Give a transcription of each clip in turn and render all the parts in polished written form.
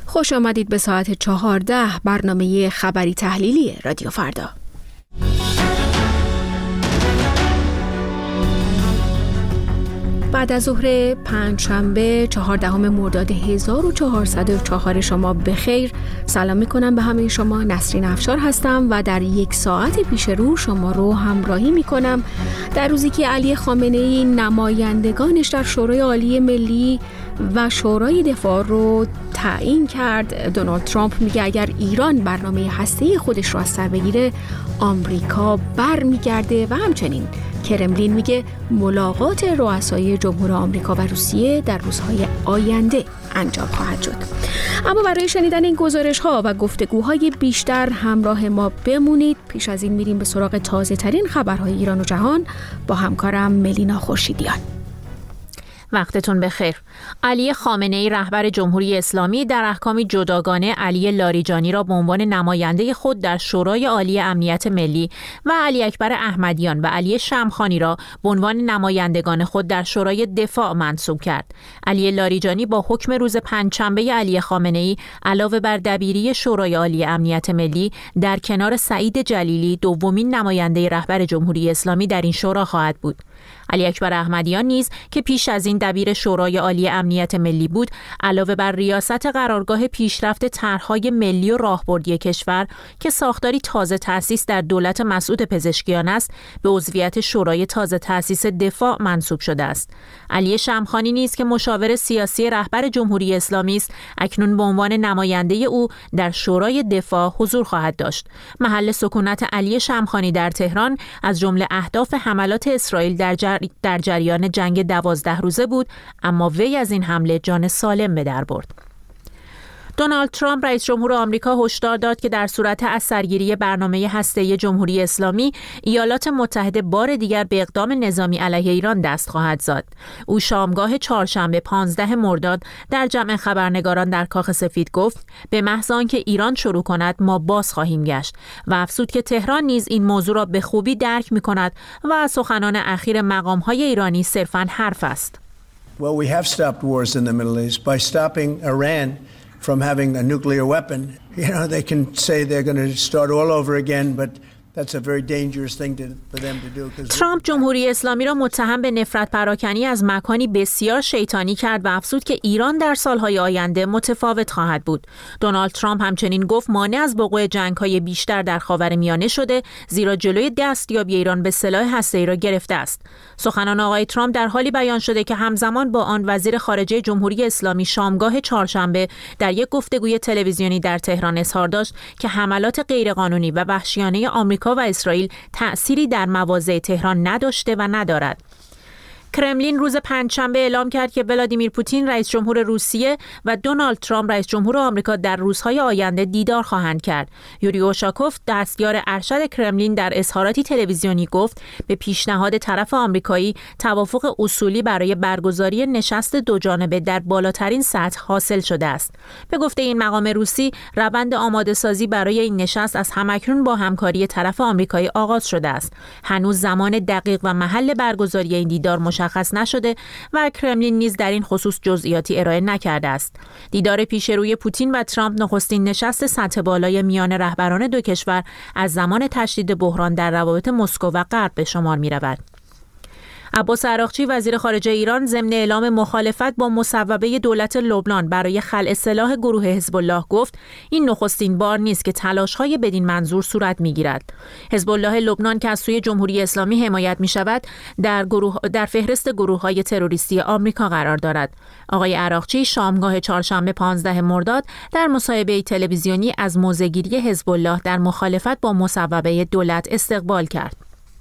خوش آمدید به ساعت 14 برنامه خبری تحلیلی رادیو فردا. بعد از ظهر پنجشنبه 14 مرداد 1404 شما بخیر. سلام میکنم به همه شما. نسرین افشار هستم و در یک ساعت پیش رو شما رو همراهی میکنم در روزی که علی خامنه‌ای نمایندگانش در شورای عالی ملی و شورای دفاع رو تعیین کرد. دونالد ترامپ میگه اگر ایران برنامه هسته‌ای خودش رو از سر بگیره آمریکا برمیگرده و همچنین کرملین میگه ملاقات رؤسای جمهور آمریکا و روسیه در روزهای آینده انجام خواهد شد. اما برای شنیدن این گزارش‌ها و گفتگوهای بیشتر همراه ما بمونید. پیش از این میریم به سراغ تازه ترین خبرهای ایران و جهان با همکارم ملینا خورشیدیان. وقتتون بخیر. علی خامنه‌ای رهبر جمهوری اسلامی در احکامی جداگانه علی لاریجانی را به عنوان نماینده خود در شورای عالی امنیت ملی و علی اکبر احمدیان و علی شمخانی را به عنوان نمایندگان خود در شورای دفاع منصوب کرد. علی لاریجانی با حکم روز پنجشنبه علی خامنه‌ای علاوه بر دبیری شورای عالی امنیت ملی در کنار سعید جلیلی دومین نماینده رهبر جمهوری اسلامی در این شورا خواهد بود. علی اکبر احمدیان نیز که پیش از این دبیر شورای عالی امنیت ملی بود، علاوه بر ریاست قرارگاه پیشرفت طرح‌های ملی و راهبردی کشور که ساختاری تازه تأسیس در دولت مسعود پزشکیان است، به عضویت شورای تازه تأسیس دفاع منصوب شده است. علی شمخانی نیز که مشاور سیاسی رهبر جمهوری اسلامی است، اکنون به عنوان نماینده او در شورای دفاع حضور خواهد داشت. محل سکونت علی شمخانی در تهران از جمله اهداف حملات اسرائیل در جریان جنگ 12 روزه بود، اما وی از این حمله جان سالم به در برد. دونالد ترامپ رئیس جمهور آمریکا هشدار داد که در صورت از سرگیری برنامه هسته‌ای جمهوری اسلامی، ایالات متحده بار دیگر به اقدام نظامی علیه ایران دست خواهد زد. او شامگاه چهارشنبه 15 مرداد در جمع خبرنگاران در کاخ سفید گفت به محض آنکه ایران شروع کند ما باز خواهیم گشت و افزود که تهران نیز این موضوع را به خوبی درک می‌کند و سخنان اخیر مقام‌های ایرانی صرفاً حرف است. Well, we have stopped wars in the Middle East by stopping Iran from having a nuclear weapon. You know, they can say they're going to start all over again, but that's a very dangerous thing for them to do. ترامپ جمهوری اسلامی را متهم به نفرت پراکنی از مکانی بسیار شیطانی کرد و افزود که ایران در سالهای آینده متفاوت خواهد بود. دونالد ترامپ همچنین گفت مانع از وقوع جنگ‌های بیشتر در خاورمیانه شده، زیرا جلوی دستیابی ایران به سلاح هسته‌ای را گرفته است. سخنان آقای ترامپ در حالی بیان شده که همزمان با آن وزیر خارجه جمهوری اسلامی شامگاه چهارشنبه در یک گفتگوی تلویزیونی در تهران اظهار داشت که حملات غیرقانونی و وحشیانه آمریکا و اسرائیل تأثیری در مواضع تهران نداشته و ندارد. کرملین روز پنجشنبه اعلام کرد که ولادیمیر پوتین رئیس جمهور روسیه و دونالد ترامپ رئیس جمهور آمریکا در روزهای آینده دیدار خواهند کرد. یوری اوشاکوف دستیار ارشد کرملین در اظهاراتی تلویزیونی گفت به پیشنهاد طرف آمریکایی توافق اصولی برای برگزاری نشست دوجانبه در بالاترین سطح حاصل شده است. به گفته این مقام روسی، روند آماده سازی برای این نشست از همکنون با همکاری طرف آمریکایی آغاز شده است. هنوز زمان دقیق و محل برگزاری این دیدار مشخص نشده و کرملین نیز در این خصوص جزئیاتی ارائه نکرده است. دیدار پیشروی پوتین و ترامپ نخستین نشست سطح بالای میان رهبران دو کشور از زمان تشدید بحران در روابط مسکو و غرب به شمار می‌رود. عباس عراقچی وزیر خارجه ایران ضمن اعلام مخالفت با مصوبه دولت لبنان برای خلع سلاح گروه حزب الله گفت این نخستین بار نیست که تلاش‌های بدین منظور صورت می‌گیرد. حزب الله لبنان که از سوی جمهوری اسلامی حمایت می‌شود در فهرست گروه‌های تروریستی آمریکا قرار دارد. آقای عراقچی شامگاه چهارشنبه 15 مرداد در مصاحبه تلویزیونی از موضع‌گیری حزب الله در مخالفت با مصوبه دولت استقبال کرد.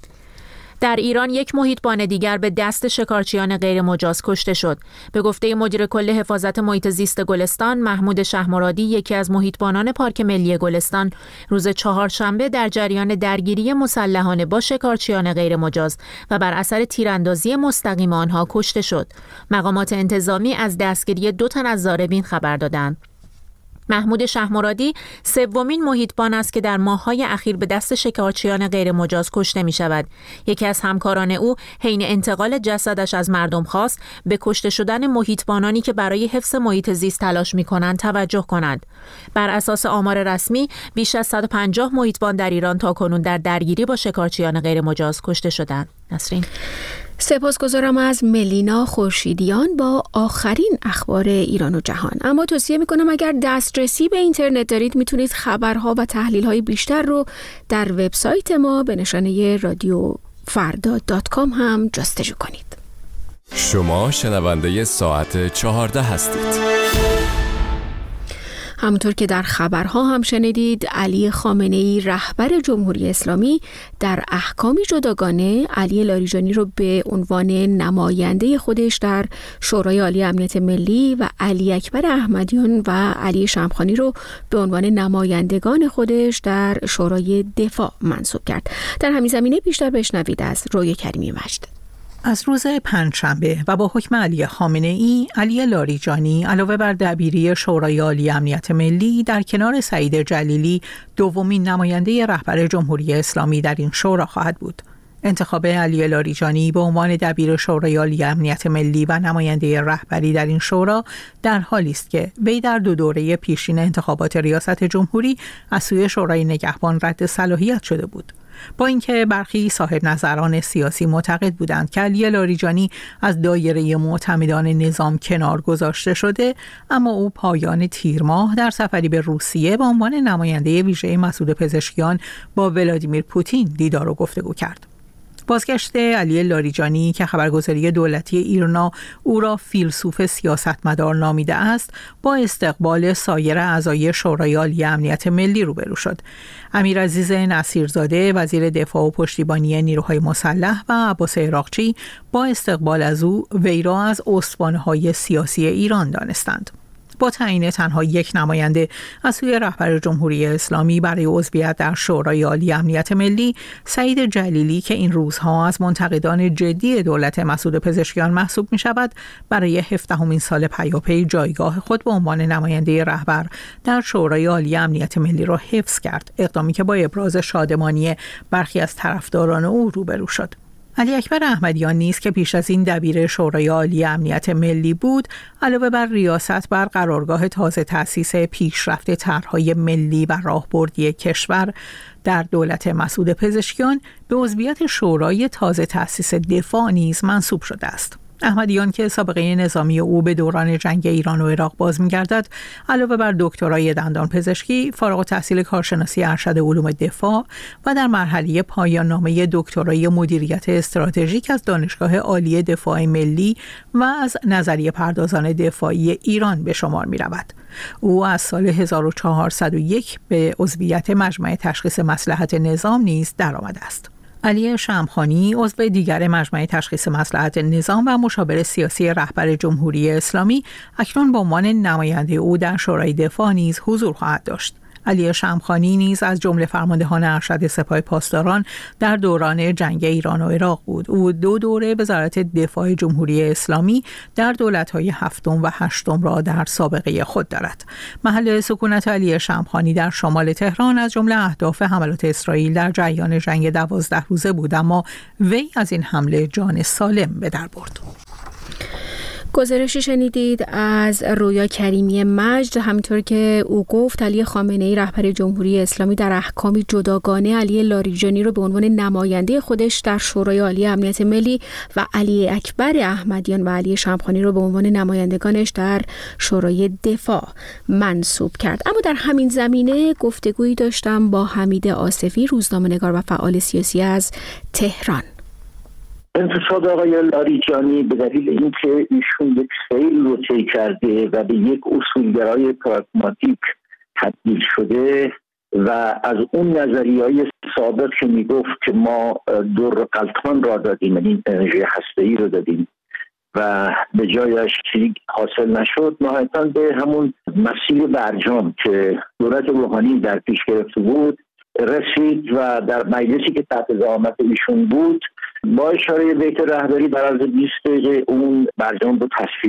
در ایران یک محیطبان دیگر به دست شکارچیان غیر مجاز کشته شد. به گفته مدیر کل حفاظت محیط زیست گلستان محمود شهمرادی، یکی از محیطبانان پارک ملی گلستان روز چهارشنبه در جریان درگیری مسلحانه با شکارچیان غیر مجاز و بر اثر تیراندازی مستقیم آنها کشته شد. مقامات انتظامی از دستگیری 2 تن از ضاربین خبر دادند. محمود شهمرادی سومین محیطبان است که در ماه‌های اخیر به دست شکارچیان غیرمجاز کشته می‌شود. یکی از همکاران او حین انتقال جسدش از مردم خواست به کشته شدن محیطبانانی که برای حفظ محیط زیست تلاش می‌کنند توجه کنند. بر اساس آمار رسمی بیش از 150 محیطبان در ایران تاکنون در درگیری با شکارچیان غیرمجاز کشته شدند. نسرین، سپاسگزارم از ملینا خورشیدیان با آخرین اخبار ایران و جهان. اما توصیه میکنم اگر دسترسی به اینترنت دارید میتونید خبرها و تحلیل‌های بیشتر رو در وبسایت ما به نشانه radiofarda.com هم جستجو کنید. شما شنونده ساعت 14 هستید. همونطور که در خبرها هم شنیدید، علی خامنه‌ای رهبر جمهوری اسلامی در احکامی جداگانه علی لاریجانی رو به عنوان نماینده خودش در شورای عالی امنیت ملی و علی اکبر احمدیان و علی شمخانی رو به عنوان نمایندگان خودش در شورای دفاع منصوب کرد. در همین زمینه بیشتر بشنوید از رویا کریمی مجد. از روز پنجشنبه و با حکم علی خامنه‌ای، علی لاریجانی علاوه بر دبیری شورای عالی امنیت ملی در کنار سعید جلیلی دومین نماینده رهبر جمهوری اسلامی در این شورا خواهد بود. انتخاب علی لاریجانی به عنوان دبیر شورای عالی امنیت ملی و نماینده رهبری در این شورا در حالی است که وی در 2 دوره پیشین انتخابات ریاست جمهوری از سوی شورای نگهبان رد صلاحیت شده بود. با اینکه برخی صاحب نظران سیاسی معتقد بودند که علی لاریجانی از دایره معتمدان نظام کنار گذاشته شده، اما او پایان تیر ماه در سفری به روسیه به عنوان نماینده ویژه مسعود پزشکیان با ولادیمیر پوتین دیدار و گفتگو کرد. بازگشت علی لاریجانی که خبرگزاری دولتی ایرنا او را فیلسوف سیاستمدار نامیده است، با استقبال سایر اعضای شورای عالی امنیت ملی روبرو شد. امیرعزیز نصیرزاده وزیر دفاع و پشتیبانی نیروهای مسلح و عباس عراقچی با استقبال از او وی را از استوانه‌های سیاسی ایران دانستند. با تعیین تنها یک نماینده از سوی رهبر جمهوری اسلامی برای عضویت در شورای عالی امنیت ملی، سعید جلیلی که این روزها از منتقدان جدی دولت مسعود پزشکیان محسوب می شود، برای 17مین سال پیاپی جایگاه خود به عنوان نماینده رهبر در شورای عالی امنیت ملی را حفظ کرد، اقدامی که با ابراز شادمانی برخی از طرفداران او روبرو شد. علی اکبر احمدیان نیز که پیش از این دبیر شورای عالی امنیت ملی بود، علاوه بر ریاست بر قرارگاه تازه تأسیس پیشرفت طرح‌های ملی و راهبردی کشور در دولت مسعود پزشکیان، به عضویت شورای تازه تأسیس دفاع نیز منصوب شده است. احمدیان که سابقه نظامی او به دوران جنگ ایران و عراق باز می‌گردد، علاوه بر دکترای دندان پزشکی، فارغ التحصیل کارشناسی ارشد علوم دفاع و در مرحله پایان نامه دکترای مدیریت استراتژیک از دانشگاه عالی دفاع ملی و از نظریه پردازان دفاعی ایران به شمار می‌رود. او از سال 1401 به عضویت مجمع تشخیص مصلحت نظام نیز درآمده است. علی شمخانی عضو دیگر مجمع تشخیص مصلحت نظام و مشاور سیاسی رهبر جمهوری اسلامی، اکنون به عنوان نماینده او در شورای دفاع نیز حضور خواهد داشت. علی شمخانی نیز از جمله فرماندهان ارشد سپاه پاسداران در دوران جنگ ایران و عراق بود. او 2 دوره وزارت دفاع جمهوری اسلامی در دولت‌های 7 و 8 را در سابقه خود دارد. محل سکونت علی شمخانی در شمال تهران از جمله اهداف حملات اسرائیل در جریان جنگ 12 روزه بود، اما وی از این حمله جان سالم به در برد. گزارشی شنیدید از رویا کریمی مجد. همینطور که او گفت، علی خامنه‌ای رهبر جمهوری اسلامی در احکامی جداگانه علی لاریجانی رو به عنوان نماینده خودش در شورای عالی امنیت ملی و علی اکبر احمدیان و علی شمخانی رو به عنوان نمایندگانش در شورای دفاع منصوب کرد. اما در همین زمینه گفتگویی داشتم با حمید آصفی، روزنامه‌نگار و فعال سیاسی از تهران. انتصاب آقای لاریجانی به دلیل اینکه ایشون یک سیل رو طی کرده و به یک اصولگرای پراگماتیک تبدیل شده و از اون نظریه‌های سابق که میگفت که ما در قلتان را دادیم، یعنی انرژی هسته‌ای رو دادیم و به جایش چیزی حاصل نشد، نهایتاً به همون مسیر برجام که دولت روحانی در پیش گرفته بود رسید و در مجلسی که تحت زعامت ایشون بود با اشاره بیت رهبری در عرض 20 دقیقه اون برجام رو تصویب کرد.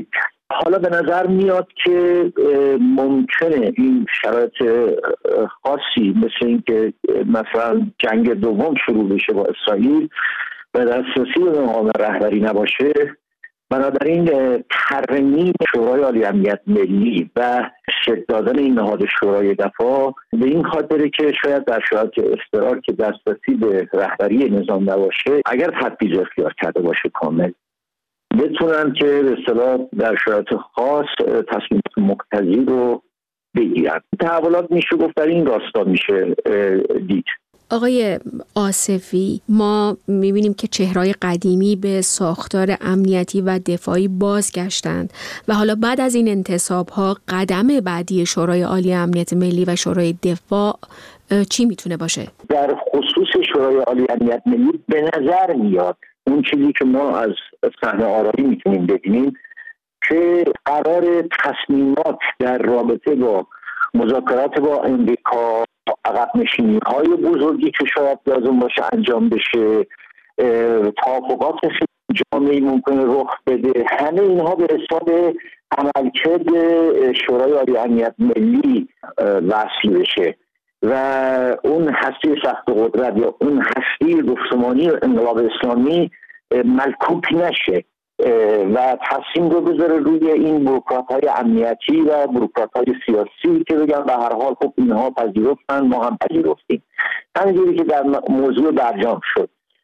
حالا به نظر میاد که ممکنه این شرایط خاصی مثل این که مثلا جنگ دوم شروع بشه با اسرائیل و دسترسی به مقام رهبری نباشه، بنابراین ترمیم شورای عالی امنیت ملی و شکل دادن این نهاد شورای دفاع به این خاطره که شاید در شرایط اضطرار که دسترسی به رهبری نظام نباشه، اگر تبعیض اختیار کرده باشه کامل، بتونن که به اصطلاح در شرایط خاص تصمیمات مقتضی رو بگیرن. تحولات میشه گفت در این راستا میشه دید. آقای آصفی، ما میبینیم که چهره‌های قدیمی به ساختار امنیتی و دفاعی بازگشتند و حالا بعد از این انتصاب‌ها قدم بعدی شورای عالی امنیت ملی و شورای دفاع چی میتونه باشه؟ در خصوص شورای عالی امنیت ملی به نظر میاد اون چیزی که ما از صحنه آرایی میتونیم ببینیم که قرار تصمیمات در رابطه با مذاکرات با امریکا، عقب نشینی‌های بزرگی که شاید لازم باشه انجام بشه، توافقات جامعی ممکنه رخ بده، همه اینها به حساب عملکرد شورای عالی امنیت ملی وصل بشه و اون هسته سخت قدرت یا اون هسته گفتمانی انقلاب اسلامی ملکوک نشه و تصمیم رو بذاره روی این بروکرات‌های امنیتی و بروکرات‌های سیاسی که بگن به هر حال خب اینها پذیرفتن، ما هم پذیرفتیم. همینجوری که در موضوع برجام شد.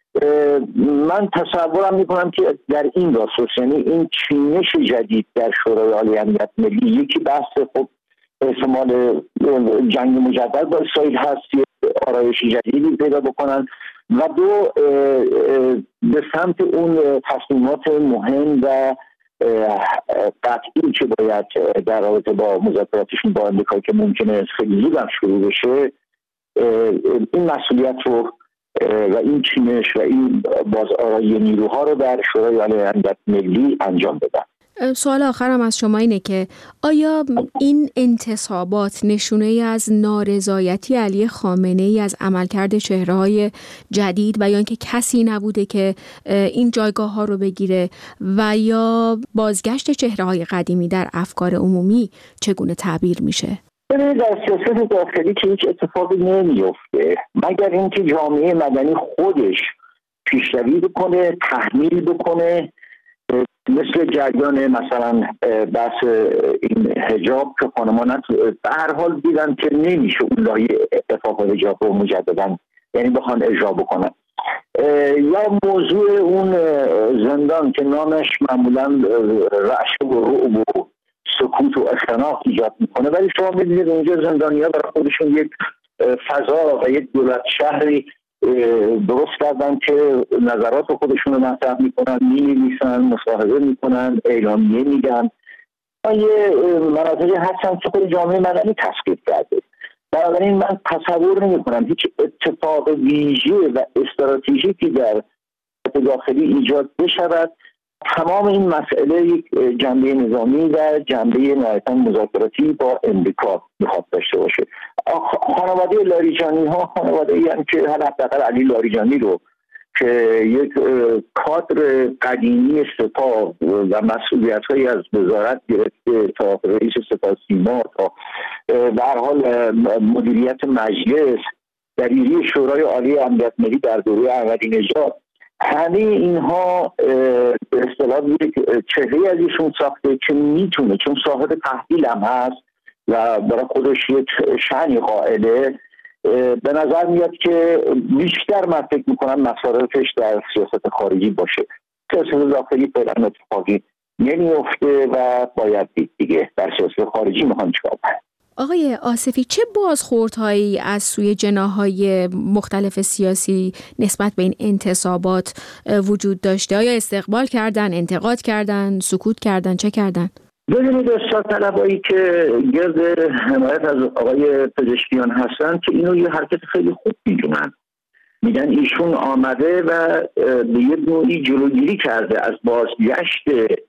من تصورم میکنم که در این راستا، یعنی این چینش جدید در شورای عالی امنیت ملی، یکی بحث خب احتمال جنگ مجدد با اسرائیل هست، آرایش جدیدی پیدا بکنن و دو به سمت اون تصمیمات مهم و قطعی که باید در رابطه با مذاکراتشون با امریکا که ممکنه خیلی زود شروع بشه، این مسئولیت رو و این چینش و این بازآرایی نیروها رو در شورای عالی امنیت ملی انجام بدن. سوال آخرم از شما اینه که آیا این انتصابات نشونه از نارضایتی علی خامنه‌ای از عملکرد چهره‌های جدید و یا اینکه کسی نبوده که این جایگاه‌ها رو بگیره و یا بازگشت چهره‌های قدیمی در افکار عمومی چگونه تعبیر میشه؟ در سیاست داخلی که هیچ اتفاقی نمیفته مگر اینکه جامعه مدنی خودش پیشروی بکنه، تحمیل بکنه، مثل جریان مثلا بحث این حجاب که خانمان به هر حال دیدن که نمیشه اون لایه اتفاق حجاب رو مجددن یعنی بخوان اجرا بکنن، یا موضوع اون زندان که نامش معمولا رعشه و رعب و سکوت و اختناق ایجاد میکنه، ولی شما میدونید اونجا زندانی‌ها برای خودشون یک فضا و یک دولت شهری درست کردن که نظرات خودشون رو مطرح میکنن، می‌نویسن، مصاحبه میکنن، اعلامیه میدن. یه مناطقی هستن که خود جامعه مدنی تسکیت کرده. بنابراین من تصور نمی‌کنم هیچ اتفاق ویژه و استراتژیکی در داخلی ایجاد بشود. تمام این مسئله یک جنبه نظامی و جنبه نهایتاً مذاکراتی با امریکا میخواد داشته باشه. خانواده لاریجانی ها خانواده‌ای هم که حداقل علی لاریجانی رو که یک کادر قدیمی سپاه و مسئولیت‌هایی از وزارت گرفته تا رئیس سپاه سیما تا به هر حال مدیریت مجلس، دبیری شورای عالی امنیت ملی در دوره احمدی‌نژاد، همه اینها به اصطلاح یک چهره از ایشون ساخته که میتونه، چون صاحب تحویل هم هست و برای خودش یک شأنی قائله، به نظر میاد که بیشتر من فکر میکنم مصارفش در سیاست خارجی باشه. سیاست داخلی فعلا اتفاقی نمیفته و باید دید دیگه در سیاست خارجی میخوان چیکار کنن. آقای آصفی، چه بازخوردهایی از سوی جناح‌های مختلف سیاسی نسبت به این انتصابات وجود داشته؟ آیا استقبال کردن، انتقاد کردن، سکوت کردن، چه کردن؟ ببینید اصلاح طلبایی که گرد حمایت از آقای پزشکیان هستن که اینو یه حرکت خیلی خوب میدونن، میگن ایشون آمده و به یه نوعی جلوگیری کرده از بازگشت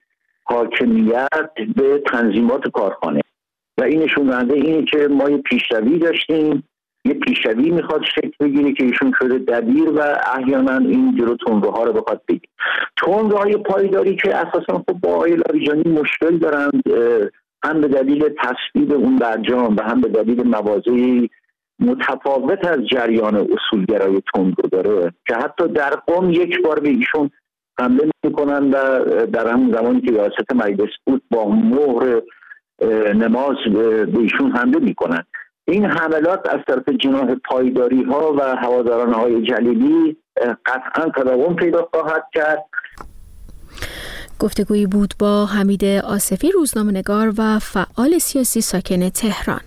حاکمیت به تنظیمات کارخانه و این نشون دهنده اینه که ما یه پیشروی داشتیم، یه پیشروی میخواد شکل بگیره که ایشون شده دبیر و احیانا این جلو تندروها رو بخواد بگیره. تندروهای پایداری که اساسا خب با آقای لاریجانی مشکل دارند، هم به دلیل تصویب اون برجام و هم به دلیل مواضعی متفاوت از جریان اصولگرای تندرو داره که حتی در قم یک بار به ایشون حمله میکنن و در همون زمانی که ریاست مجلس بود با مهر نماز به ایشون حمله میکنن. این حملات از طرف جناح پایداری ها و هواداران های جلیلی قطعا تداوم پیدا خواهد کرد. گفتگویی بود با حمید آصفی، روزنامه‌نگار و فعال سیاسی ساکن تهران.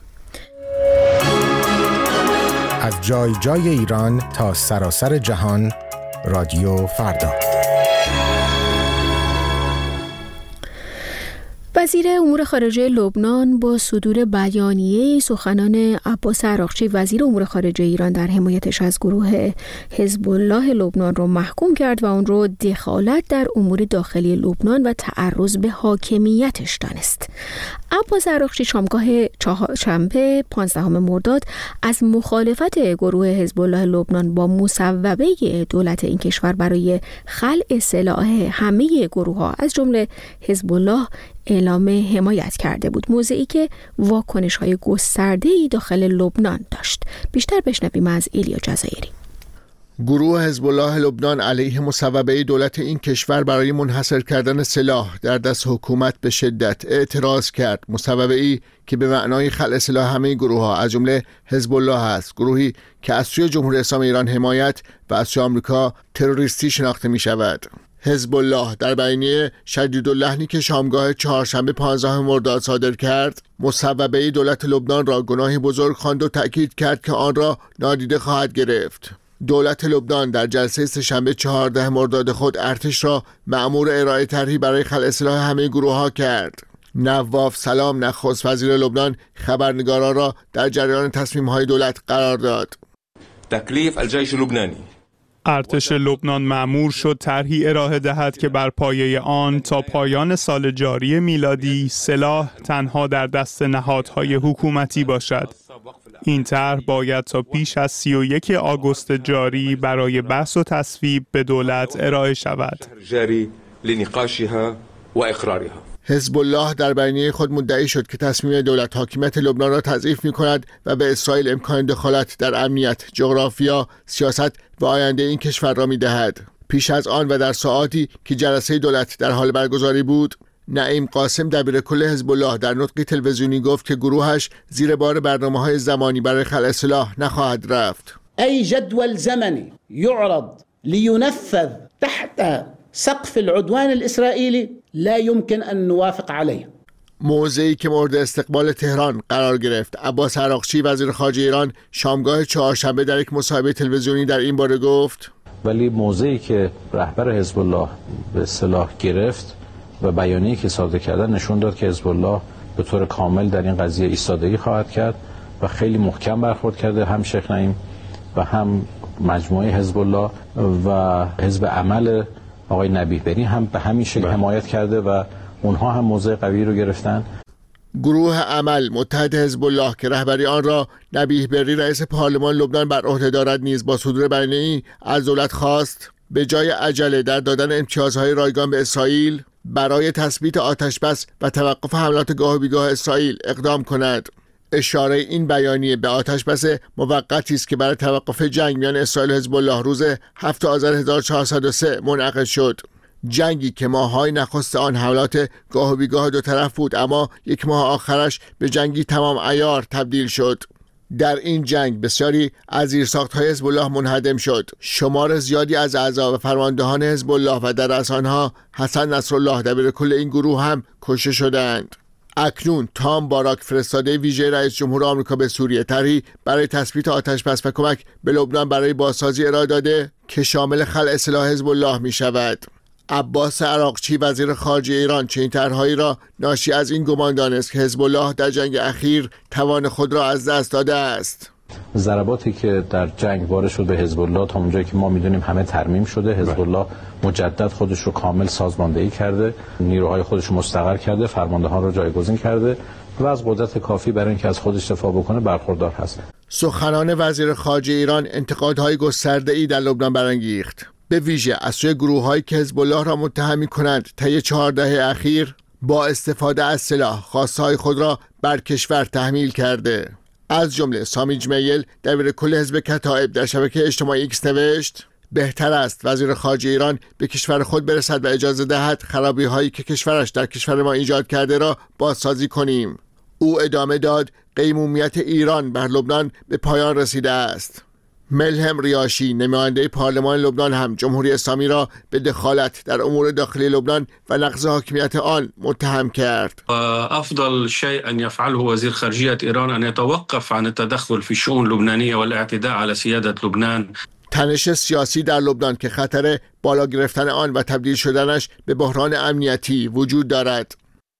از جای جای ایران تا سراسر جهان، رادیو فردا. وزیر امور خارجه لبنان با صدور بیانیه سخنان عباس عراقچی وزیر امور خارجه ایران در حمایتش از گروه حزب الله لبنان رو محکوم کرد و اون رو دخالت در امور داخلی لبنان و تعرض به حاکمیتش دانست. عباس عراقچی شامگاه چهارشنبه 15 مرداد از مخالفت گروه حزب الله لبنان با مصوبه دولت این کشور برای خلع سلاح همه گروه‌ها از جمله حزب الله اعلام حمایت کرده بود، موضعی که واکنش‌های گسترده‌ای داخل لبنان داشت. بیشتر بشنویم از ایلیا جزایری. گروه حزب الله لبنان علیه مصوبه دولت این کشور برای منحصر کردن سلاح در دست حکومت به شدت اعتراض کرد. مصوبه‌ای که به معنای خلع سلاح همه گروه‌ها از جمله حزب الله است، گروهی که از سوی جمهوری اسلامی ایران حمایت و از سوی آمریکا تروریستی شناخته می‌شود. حزب الله در بیانیه شدیداللحنی که شامگاه چهارشنبه 15 مرداد صادر کرد، مصوبه دولت لبنان را گناهی بزرگ خواند و تأکید کرد که آن را نادیده خواهد گرفت. دولت لبنان در جلسه سه‌شنبه 14 مرداد خود ارتش را مأمور ارائه طرحی برای خلع سلاح همه گروه‌ها کرد. نواف سلام نخست وزیر لبنان خبرنگاران را در جریان تصمیم‌های دولت قرار داد. تکلیف الجیش اللبنانی، ارتش لبنان مأمور شد طرحی ارائه دهد که بر پایه آن تا پایان سال جاری میلادی سلاح تنها در دست نهادهای حکومتی باشد. این طرح باید تا پیش از 31 آگوست جاری برای بحث و تصویب به دولت ارائه شود. حزب الله در بیانیه خود مدعی شد که تصمیم دولت حاکمیت لبنان را تضعیف می‌کند و به اسرائیل امکان دخالت در امنیت، جغرافیا، سیاست و آینده این کشور را می‌دهد. پیش از آن و در ساعاتی که جلسه دولت در حال برگزاری بود، نعیم قاسم دبیرکل حزب الله در نطقی تلویزیونی گفت که گروهش زیر بار برنامه‌های زمانی برای خلع سلاح نخواهد رفت. ای جدول زمانی يعرض لينفذ تحت سقف العدوان الإسرائيلي لا يمكن أن نوافق عليه. موضعی که مورد استقبال تهران قرار گرفت. عباس عراقچی وزیر خارجه ایران شامگاه چهارشنبه در یک مصاحبه تلویزیونی در این باره گفت: ولی موضعی که رهبر حزب الله به اصطلاح گرفت و بیانیه‌ای که صادر کردن نشون داد که حزب الله به طور کامل در این قضیه ایستادگی خواهد کرد و خیلی محکم برخورد کرده، هم شیخ نعیم و هم مجموعه حزب الله و حزب عمل آقای نبیه بری هم به همین شکل حمایت کرده و اونها هم موضع قوی رو گرفتن. گروه عمل متحد حزب الله که رهبری آن را نبیه بری رئیس پارلمان لبنان بر عهده دارد نیز با صدور بیانیه‌ای از دولت خواست به جای عجله در دادن امتیازهای رایگان به اسرائیل برای تثبیت آتشبس و توقف حملات گاه و بیگاه اسرائیل اقدام کند. اشاره این بیانیه به آتشبس موقتی است که برای توقف جنگ میان اسرائیل و حزب الله روز 7 آذر 1403 منعقد شد. جنگی که ماه‌های نخست آن حملات گاه و بیگاه دو طرف بود، اما یک ماه آخرش به جنگی تمام عیار تبدیل شد. در این جنگ بسیاری از زیرساخت‌های حزب الله منهدم شد. شمار زیادی از اعضا و فرماندهان حزب الله و در رأس آنها حسن نصرالله دبیرکل این گروه هم کشته شدند. اکنون تام باراک فرستاده ویژه رئیس جمهور آمریکا به سوریه طرحی برای تثبیت آتشبس و کمک به لبنان برای بازسازی ارائه داده که شامل خلع سلاح حزب الله می شود. عباس عراقچی وزیر خارجه ایران چنین طرحهایی را ناشی از این گمان دانست که حزب الله در جنگ اخیر توان خود را از دست داده است. ضرباتی که در جنگ وارد شد به حزب الله تا اونجایی که ما میدونیم همه ترمیم شده. حزب الله مجدد خودش رو کامل سازماندهی کرده، نیروهای خودش رو مستقر کرده، فرماندهان رو جایگزین کرده و از قدرت کافی برای اینکه از خودش دفاع بکنه برخوردار هست. سخنان وزیر خارجه ایران انتقادهای گسترده‌ای در لبنان برانگیخت، به ویژه از سوی گروه‌هایی که حزب الله را متهم می‌کنند طی 4 دهه اخیر با استفاده از سلاح خواسته‌های خود را بر کشور تحمیل کرده. از جمله سامی جمیل دبیر کل حزب کتائب در شبکه اجتماعی ایکس نوشت بهتر است وزیر خارجه ایران به کشور خود برسد و اجازه دهد خرابی‌هایی که کشورش در کشور ما ایجاد کرده را بازسازی کنیم. او ادامه داد قیمومیت ایران بر لبنان به پایان رسیده است. ملهم ریاشی نماینده پارلمان لبنان هم جمهوری اسلامی را به دخالت در امور داخلی لبنان و نقض حاکمیت آن متهم کرد. افضل شيء ان يفعله وزير خارجية ایران ان يتوقف عن التدخل في الشؤون اللبنانية والاعتداء على سيادة لبنان. تنش سیاسی در لبنان که خطر بالا گرفتن آن و تبدیل شدنش به بحران امنیتی وجود دارد.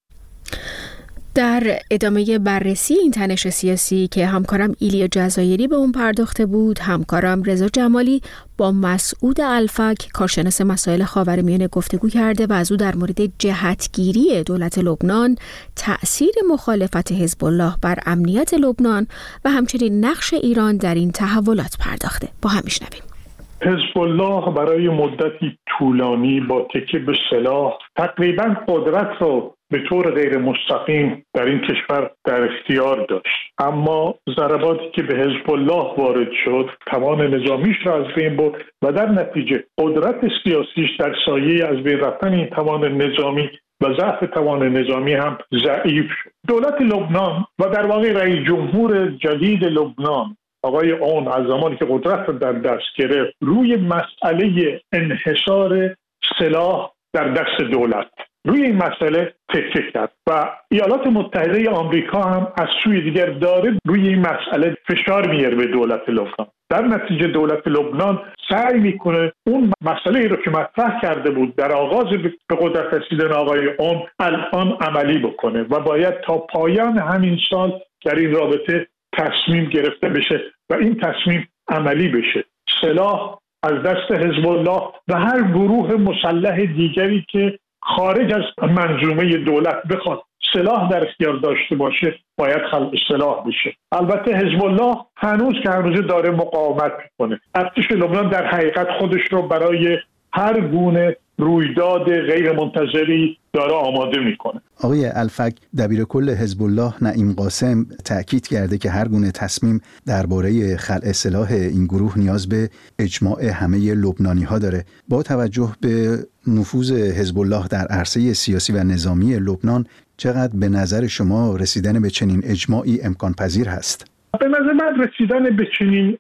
در ادامه بررسی این تنش سیاسی که همکارم ایلیا جزایری به اون پرداخته بود، همکارم رضا جمالی با مسعود الفک کارشناس مسائل خاورمیانه گفتگو کرده و از او در مورد جهتگیری دولت لبنان، تأثیر مخالفت حزب الله بر امنیت لبنان و همچنین نقش ایران در این تحولات پرداخته. با هم میشنویم. حزب الله برای مدتی طولانی با تکیه به سلاح تقریباً قدرت رو به طور غیر مستقیم در این کشور در اختیار داشت، اما ضرباتی که به حزب الله وارد شد توان نظامیش را از بین برد و در نتیجه قدرت سیاسیش در سایه از بین رفتن این توان نظامی و ضعف توان نظامی هم ضعیف شد. دولت لبنان و در واقع رئیس جمهور جدید لبنان آقای اون از زمانی که قدرت را در دست گرفت روی مسئله انحصار سلاح در دست دولت روی این مسئله تکیه کرد و ایالات متحده آمریکا هم از سوی دیگر داره روی این مسئله فشار میاره به دولت لبنان. در نتیجه دولت لبنان سعی میکنه اون مسئله رو که مطرح کرده بود در آغاز به قدرت رسیدن آقای اون الان عملی بکنه و باید تا پایان همین سال در این رابطه تصمیم گرفته بشه و این تصمیم عملی بشه. سلاح از دست حزب الله و هر گروه مسلح دیگری که خارج از منظومه دولت بخواد سلاح در اختیار داشته باشه باید خلق سلاح بشه. البته حزب الله هنوز که هنوز داره مقاومت میکنه. ارتش لبنان در حقیقت خودش رو برای هر گونه رویداد غیر منتظری داره آماده میکنه. آقای الفک، دبیر کل حزب الله نعیم قاسم تأکید کرده که هر گونه تصمیم درباره خلع سلاح این گروه نیاز به اجماع همه لبنانی ها داره. با توجه به نفوذ حزب الله در عرصه سیاسی و نظامی لبنان، چقدر به نظر شما رسیدن به چنین اجماعی امکان پذیر هست؟ به نظر من رسیدن به چنین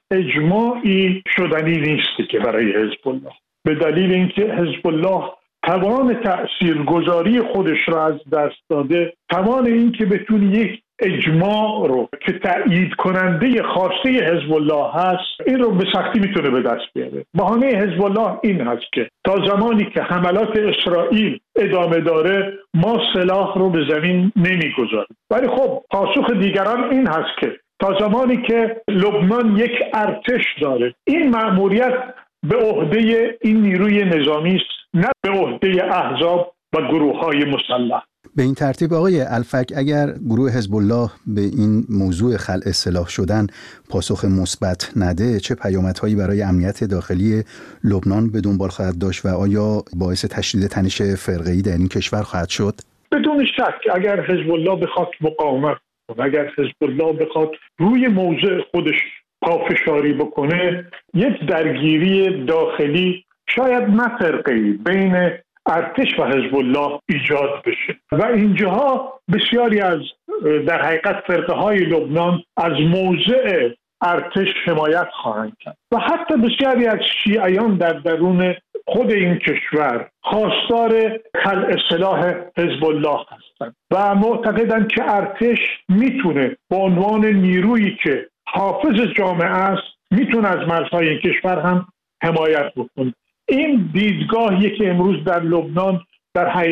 اجماعی شدنی نیست که برای حزب الله، به دلیل اینکه حزب الله توان تأثیرگذاری خودش را از دست داده، توان اینکه بتونه یک اجماع رو که تأیید کننده خواسته حزب الله هست این رو به سختی میتونه به دست بیاره. بهانه حزب الله این هست که تا زمانی که حملات اسرائیل ادامه داره ما سلاح رو به زمین نمیگذاریم. ولی خب پاسخ دیگران این هست که تا زمانی که لبنان یک ارتش داره این مأموریت به عهده این نیروی نظامی است، نه به عهده احزاب و گروه‌های مسلح. به این ترتیب آقای الفک، اگر گروه حزب الله به این موضوع خلع سلاح شدن پاسخ مثبت نده، چه پیامدهایی برای امنیت داخلی لبنان به دنبال خواهد داشت و آیا باعث تشدید تنش فرقه‌ای در این کشور خواهد شد؟ بدون شک اگر حزب الله بخواد مقاومت کنه، اگر حزب الله بخواد روی موضع خودش پافشاری بکنه، یک درگیری داخلی شاید نه فرقه‌ای بین ارتش و حزب الله ایجاد بشه و اینجاها بسیاری از در حقیقت فرقه‌های لبنان از موضع ارتش حمایت خواهند کرد و حتی بسیاری از شیعیان در درون خود این کشور خواستار خلع سلاح حزب الله هستند و معتقدند که ارتش میتونه به عنوان نیرویی که حافظ جامعه است میتونه از مرزهای این کشور هم حمایت بکنه. این دیدگاهی که امروز در لبنان در حقیقت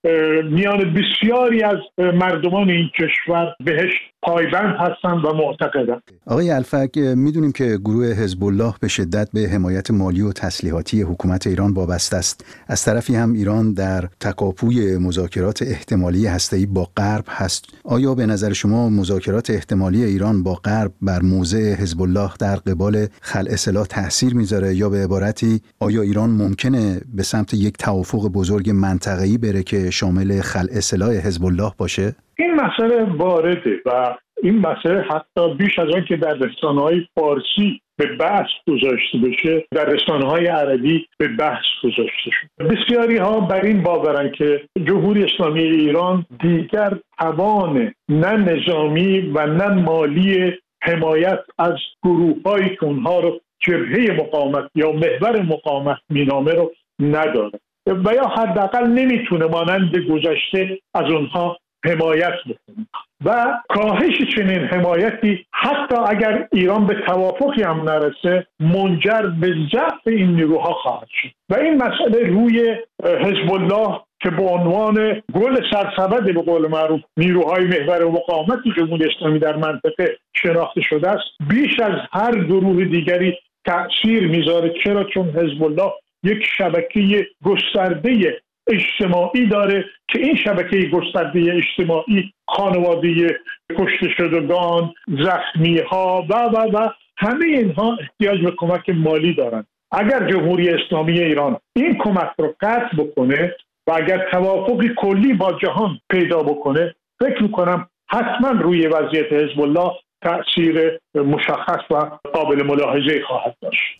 میان بسیاری از مردمان این کشور بهش پایبند هستند و معتقدند. آقای الفک، میدونیم که گروه حزب الله به شدت به حمایت مالی و تسلیحاتی حکومت ایران وابسته است. از طرفی هم ایران در تکاپوی مذاکرات احتمالی هسته‌ای با غرب هست. آیا به نظر شما مذاکرات احتمالی ایران با غرب بر موضع حزب الله در قبال خلع سلاح تاثیر میذاره، یا به عبارتی آیا ایران ممکنه به سمت یک توافق بزرگ منطقه‌ای بره که شامل خلع سلاح حزب الله باشه؟ این مسئله وارده و این مسئله حتی بیش از آن که در رسانه‌های فارسی به بحث گذاشته بشه، در رسانه‌های عربی به بحث گذاشته شد. بسیاری ها بر این باورند که جمهوری اسلامی ایران دیگر توان نه نظامی و نه مالی حمایت از گروه‌هایی که اونها رو جبهه مقاومت یا محور مقاومت مینامه رو نداره و یا حداقل نمیتونه مانند گذشته از اونها حمایت بکنه و کاهش چنین حمایتی حتی اگر ایران به توافقی هم نرسه منجر به ضعف این نیروها خواهد شد و این مسئله روی حزب الله که به عنوان گل سرسبد به قول معروف نیروهای محور مقاومت جمهوری اسلامی در منطقه شناخته شده است بیش از هر گروه دیگری تأثیر میذاره. چرا؟ چون حزب الله یک شبکه گسترده اجتماعی داره که این شبکه گسترده اجتماعی خانواده کشته شدگان، زخمی ها و همه اینها احتیاج به کمک مالی دارند. اگر جمهوری اسلامی ایران این کمک رو قطع بکنه و اگر توافقی کلی با جهان پیدا بکنه، فکر میکنم حتما روی وضعیت حزب الله تأثیر مشخص و قابل ملاحظه خواهد داشت.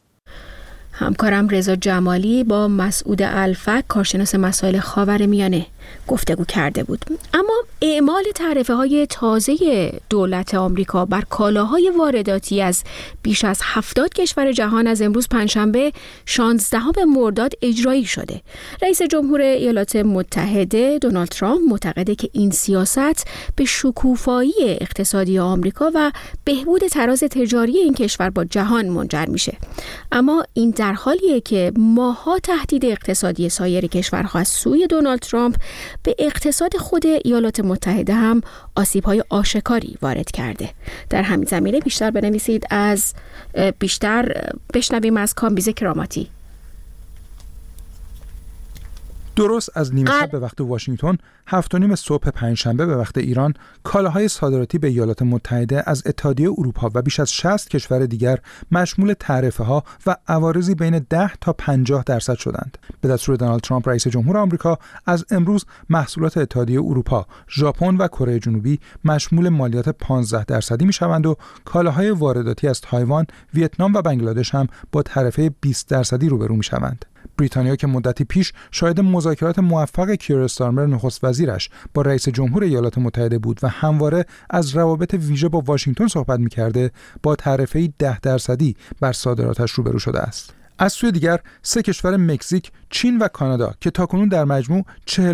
همکارم رضا جمالی با مسعود الفک کارشناس مسائل خاورمیانه گفتگو کرده بود. اما اعمال تعرفه‌های تازه دولت آمریکا بر کالاهای وارداتی از بیش از 70 کشور جهان از امروز پنجشنبه 16 مرداد اجرایی شده. رئیس جمهور ایالات متحده دونالد ترامپ معتقده که این سیاست به شکوفایی اقتصادی آمریکا و بهبود تراز تجاری این کشور با جهان منجر میشه. اما این در حالیه که ماها تهدید اقتصادی سایر کشورها از سوی دونالد ترامپ به اقتصاد خود ایالات متحده هم آسیب‌های آشکاری وارد کرده. در همین زمینه بیشتر بشنویم از کامبیز کراماتی. درست از نیمه شب به وقت واشنگتن، 7:30 صبح پنجشنبه به وقت ایران، کالاهای صادراتی به ایالات متحده از اتحادیه اروپا و بیش از 60 کشور دیگر مشمول تعرفه‌ها و عوارضی بین 10 تا 50% شدند. به دستور دونالد ترامپ رئیس جمهور آمریکا، از امروز محصولات اتحادیه اروپا، ژاپن و کره جنوبی مشمول مالیات 15% می‌شوند و کالاهای وارداتی از تایوان، ویتنام و بنگلادش هم با تعرفه 20% روبرو می‌شوند. بریتانیا که مدتی پیش شاهد مذاکرات موفق کیر استارمر نخست وزیرش با رئیس جمهور ایالات متحده بود و همواره از روابط ویژه با واشنگتن صحبت می‌کرده، با تعرفه‌ای 10% بر صادراتش روبرو شده است. از سوی دیگر 3 کشور مکزیک، چین و کانادا که تاکنون در مجموع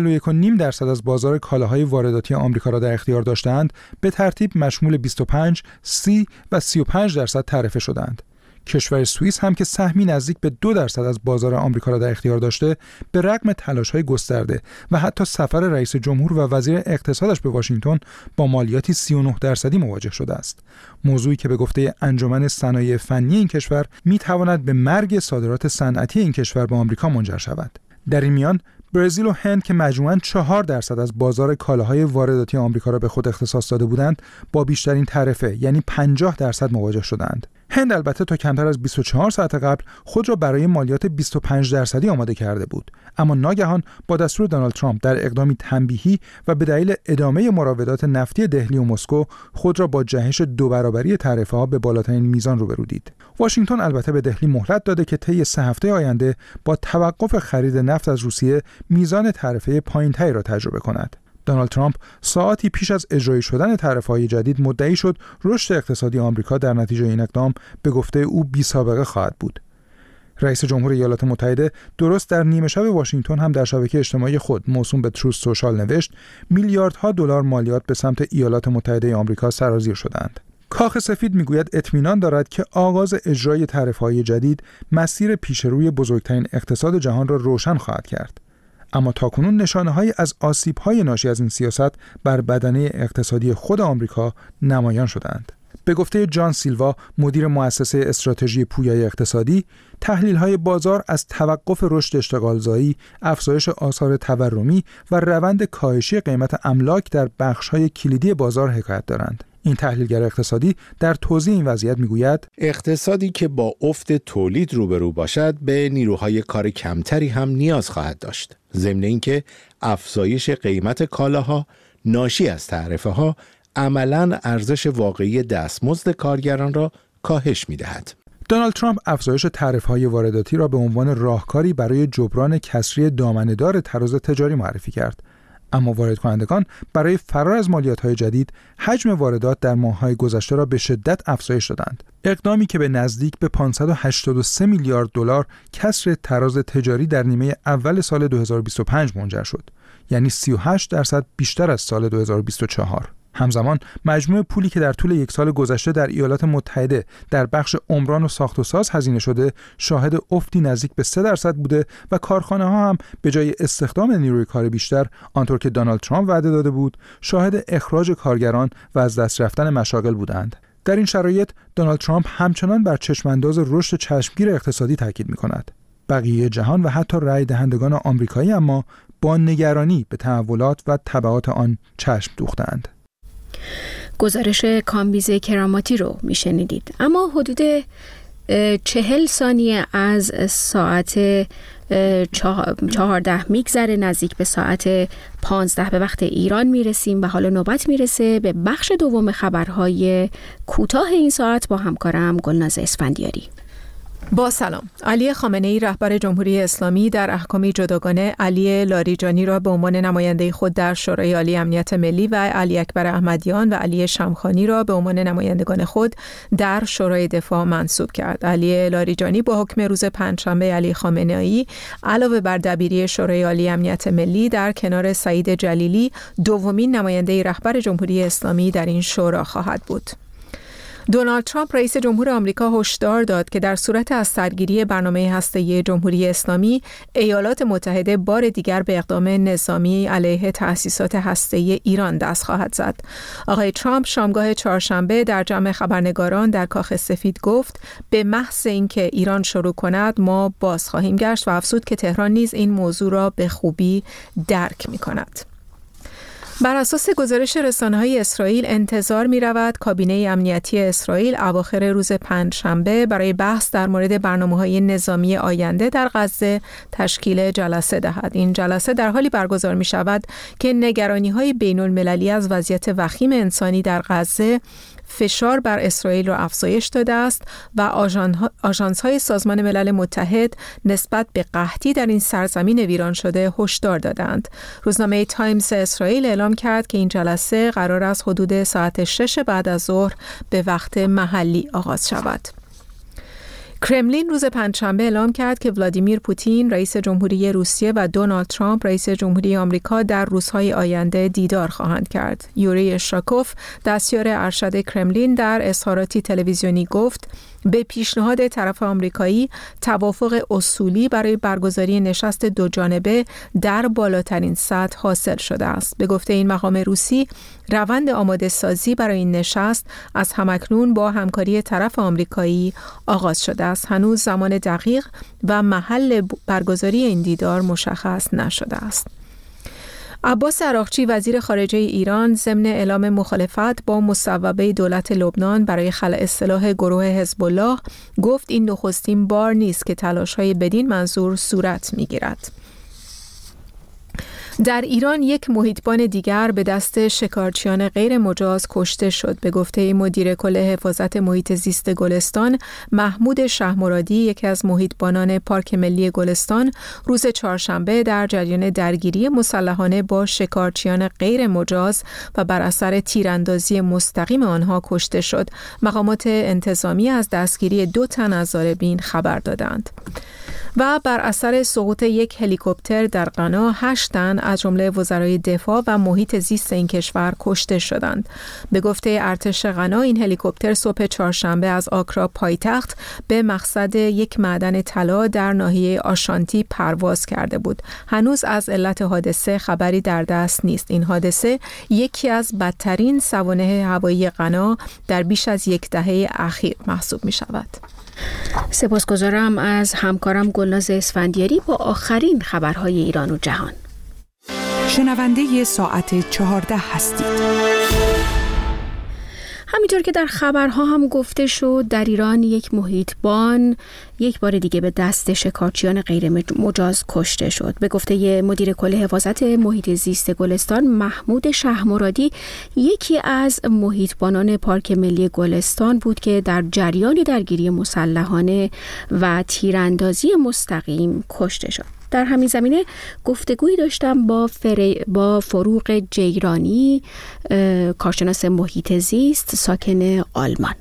41.5% از بازار کالاهای وارداتی آمریکا را در اختیار داشتند، به ترتیب مشمول 25, 30 و 35% تعرفه شدند. کشور سوئیس هم که سهمی نزدیک به 2% از بازار آمریکا را در اختیار داشته، به رغم تلاش‌های گسترده و حتی سفر رئیس جمهور و وزیر اقتصادش به واشنگتن با مالیاتی 39% مواجه شده است. موضوعی که به گفته انجمن صنایع فنی این کشور می‌تواند به مرگ صادرات صنعتی این کشور به آمریکا منجر شود. در این میان برزیل و هند که مجموعاً 4% از بازار کالاهای وارداتی آمریکا را به خود اختصاص داده بودند، با بیشترین تعرفه یعنی 50% مواجه شدند. هند البته تا کمتر از 24 ساعت قبل خود را برای مالیات 25% آماده کرده بود، اما ناگهان با دستور دونالد ترامپ در اقدامی تنبیهی و به دلیل ادامه مراودات نفتی دهلی و مسکو خود را با جهش 2 برابری تعرفه‌ها به بالاترین میزان روبرو دید. واشنگتن البته به دهلی مهلت داده که طی 3 هفته آینده با توقف خرید نفت از روسیه میزان تعرفه پایین‌تری را تجربه کند. دونالد ترامپ ساعتی پیش از اجرایی شدن تعرفه‌های جدید مدعی شد رشد اقتصادی آمریکا در نتیجه این اقدام به گفته او بی‌سابقه خواهد بود. رئیس جمهور ایالات متحده درست در نیمه شب واشنگتن هم در شبکه اجتماعی خود موسوم به تروث سوشال نوشت میلیاردها دلار مالیات به سمت ایالات متحده آمریکا سرازیر شدند. کاخ سفید میگوید اطمینان دارد که آغاز اجرای تعرفه‌های جدید مسیر پیشروی بزرگترین اقتصاد جهان را روشن خواهد کرد. اما تاکنون نشانه‌هایی از آسیب‌های ناشی از این سیاست بر بدنه اقتصادی خود آمریکا نمایان شدند. به گفته جان سیلوا، مدیر مؤسسه استراتژی پویایی اقتصادی، تحلیل‌های بازار از توقف رشد اشتغالزایی، افزایش آثار تورمی و روند کاهشی قیمت املاک در بخش‌های کلیدی بازار حکایت دارند. این تحلیلگر اقتصادی در توضیح این وضعیت میگوید اقتصادی که با افت تولید روبرو باشد به نیروهای کار کمتری هم نیاز خواهد داشت. ضمن اینکه افزایش قیمت کالاها ناشی از تعرفه‌ها عملاً ارزش واقعی دستمزد کارگران را کاهش می‌دهد. دونالد ترامپ افزایش تعرفه‌های وارداتی را به عنوان راهکاری برای جبران کسری دامنه‌دار تراز تجاری معرفی کرد. اما وارد کنندگان برای فرار از مالیات‌های جدید حجم واردات در ماه‌های گذشته را به شدت افزایش دادند. اقدامی که به نزدیک به 583 میلیارد دلار کسر تراز تجاری در نیمه اول سال 2025 منجر شد، یعنی 38% بیشتر از سال 2024. همزمان مجموع پولی که در طول یک سال گذشته در ایالات متحده در بخش عمران و ساخت و ساز هزینه شده شاهد افتی نزدیک به 3% بوده و کارخانه‌ها هم به جای استخدام نیروی کار بیشتر، آنطور که دونالد ترامپ وعده داده بود، شاهد اخراج کارگران و از دست رفتن مشاغل بودند. در این شرایط دونالد ترامپ همچنان بر چشمانداز رشد چشمگیر اقتصادی تاکید می‌کند. بقیه جهان و حتی رای دهندگان آمریکایی اما با نگرانی به تحولات و تبعات آن چشم دوختند. گزارش کامبیز کراماتی رو میشنیدید. اما حدود 40 ثانیه از ساعت 14 میگذره، نزدیک به ساعت 15 به وقت ایران میرسیم و حالا نوبت میرسه به بخش دوم خبرهای کوتاه این ساعت با همکارم گلناز اسفندیاری. با سلام. علی خامنه‌ای رهبر جمهوری اسلامی در احکامی جداگانه علی لاریجانی را به عنوان نماینده خود در شورای عالی امنیت ملی و علی اکبر احمدیان و علی شمخانی را به عنوان نمایندگان خود در شورای دفاع منصوب کرد. علی لاریجانی با حکم روز پنجشنبه علی خامنه‌ای علاوه بر دبیری شورای عالی امنیت ملی در کنار سعید جلیلی دومین نماینده رهبر جمهوری اسلامی در این شورا خواهد بود. دونالد ترامپ رئیس جمهور آمریکا هشدار داد که در صورت از سرگیری برنامه هسته‌ای جمهوری اسلامی، ایالات متحده بار دیگر به اقدام نظامی علیه تأسیسات هسته‌ای ایران دست خواهد زد. آقای ترامپ شامگاه چهارشنبه در جمع خبرنگاران در کاخ سفید گفت به محض اینکه ایران شروع کند ما باز خواهیم گشت و افزود که تهران نیز این موضوع را به خوبی درک می‌کند. بر اساس گزارش رسانه‌های اسرائیل انتظار می‌رود کابینه امنیتی اسرائیل اواخر روز پنجشنبه برای بحث در مورد برنامه‌های نظامی آینده در غزه تشکیل جلسه دهد. این جلسه در حالی برگزار می‌شود که نگرانی‌های بین‌المللی از وضعیت وخیم انسانی در غزه فشار بر اسرائیل را افزایش داده است و آژانس‌های سازمان ملل متحد نسبت به قحطی در این سرزمین ویران شده هشدار دادند. روزنامه تایمز اسرائیل اعلام کرد که این جلسه قرار است حدود ساعت 6 بعد از ظهر به وقت محلی آغاز شود. کرملین روز پنجشنبه اعلام کرد که ولادیمیر پوتین رئیس جمهوری روسیه و دونالد ترامپ رئیس جمهوری آمریکا در روزهای آینده دیدار خواهند کرد. یوری شاکوف دستیار ارشد کرملین در اظهاراتی تلویزیونی گفت به پیشنهاد طرف آمریکایی توافق اصولی برای برگزاری نشست دوجانبه در بالاترین سطح حاصل شده است. به گفته این مقام روسی، روند آماده سازی برای این نشست از همکنون با همکاری طرف آمریکایی آغاز شده است. هنوز زمان دقیق و محل برگزاری این دیدار مشخص نشده است. عباس عراقچی وزیر خارجه ایران ضمن اعلام مخالفت با مصوبه دولت لبنان برای خلع سلاح گروه حزب الله گفت این نخستین بار نیست که تلاش‌های بدین منظور صورت می‌گیرد. در ایران یک محیطبان دیگر به دست شکارچیان غیر مجاز کشته شد. به گفته مدیر کل حفاظت محیط زیست گلستان محمود شهمرادی، یکی از محیطبانان پارک ملی گلستان، روز چهارشنبه در جریان درگیری مسلحانه با شکارچیان غیر مجاز و بر اثر تیراندازی مستقیم آنها کشته شد. مقامات انتظامی از دستگیری 2 تن از ضاربین خبر دادند. و بر اثر سقوط یک هلیکوپتر در غنا 8 تن از جمله وزرای دفاع و محیط زیست این کشور کشته شدند. به گفته ارتش غنا این هلیکوپتر صبح چهارشنبه از آکرا پایتخت به مقصد یک معدن طلا در ناحیه آشانتی پرواز کرده بود. هنوز از علت حادثه خبری در دست نیست. این حادثه یکی از بدترین سوانح هوایی غنا در بیش از یک دهه اخیر محسوب می شود. سپاسگزارم از همکارم گلناز اسفندیاری با آخرین خبرهای ایران و جهان. شنونده ساعت 14 هستید. همینطور که در خبرها هم گفته شد، در ایران یک محیطبان یک بار دیگه به دست شکارچیان غیر مجاز کشته شد. به گفته مدیر کل حفاظت محیط زیست گلستان محمود شهمرادی، یکی از محیطبانان پارک ملی گلستان بود که در جریان درگیری مسلحانه و تیراندازی مستقیم کشته شد. در همین زمینه گفتگویی داشتم با فروغ جیرانی، کارشناس محیط زیست ساکن آلمان.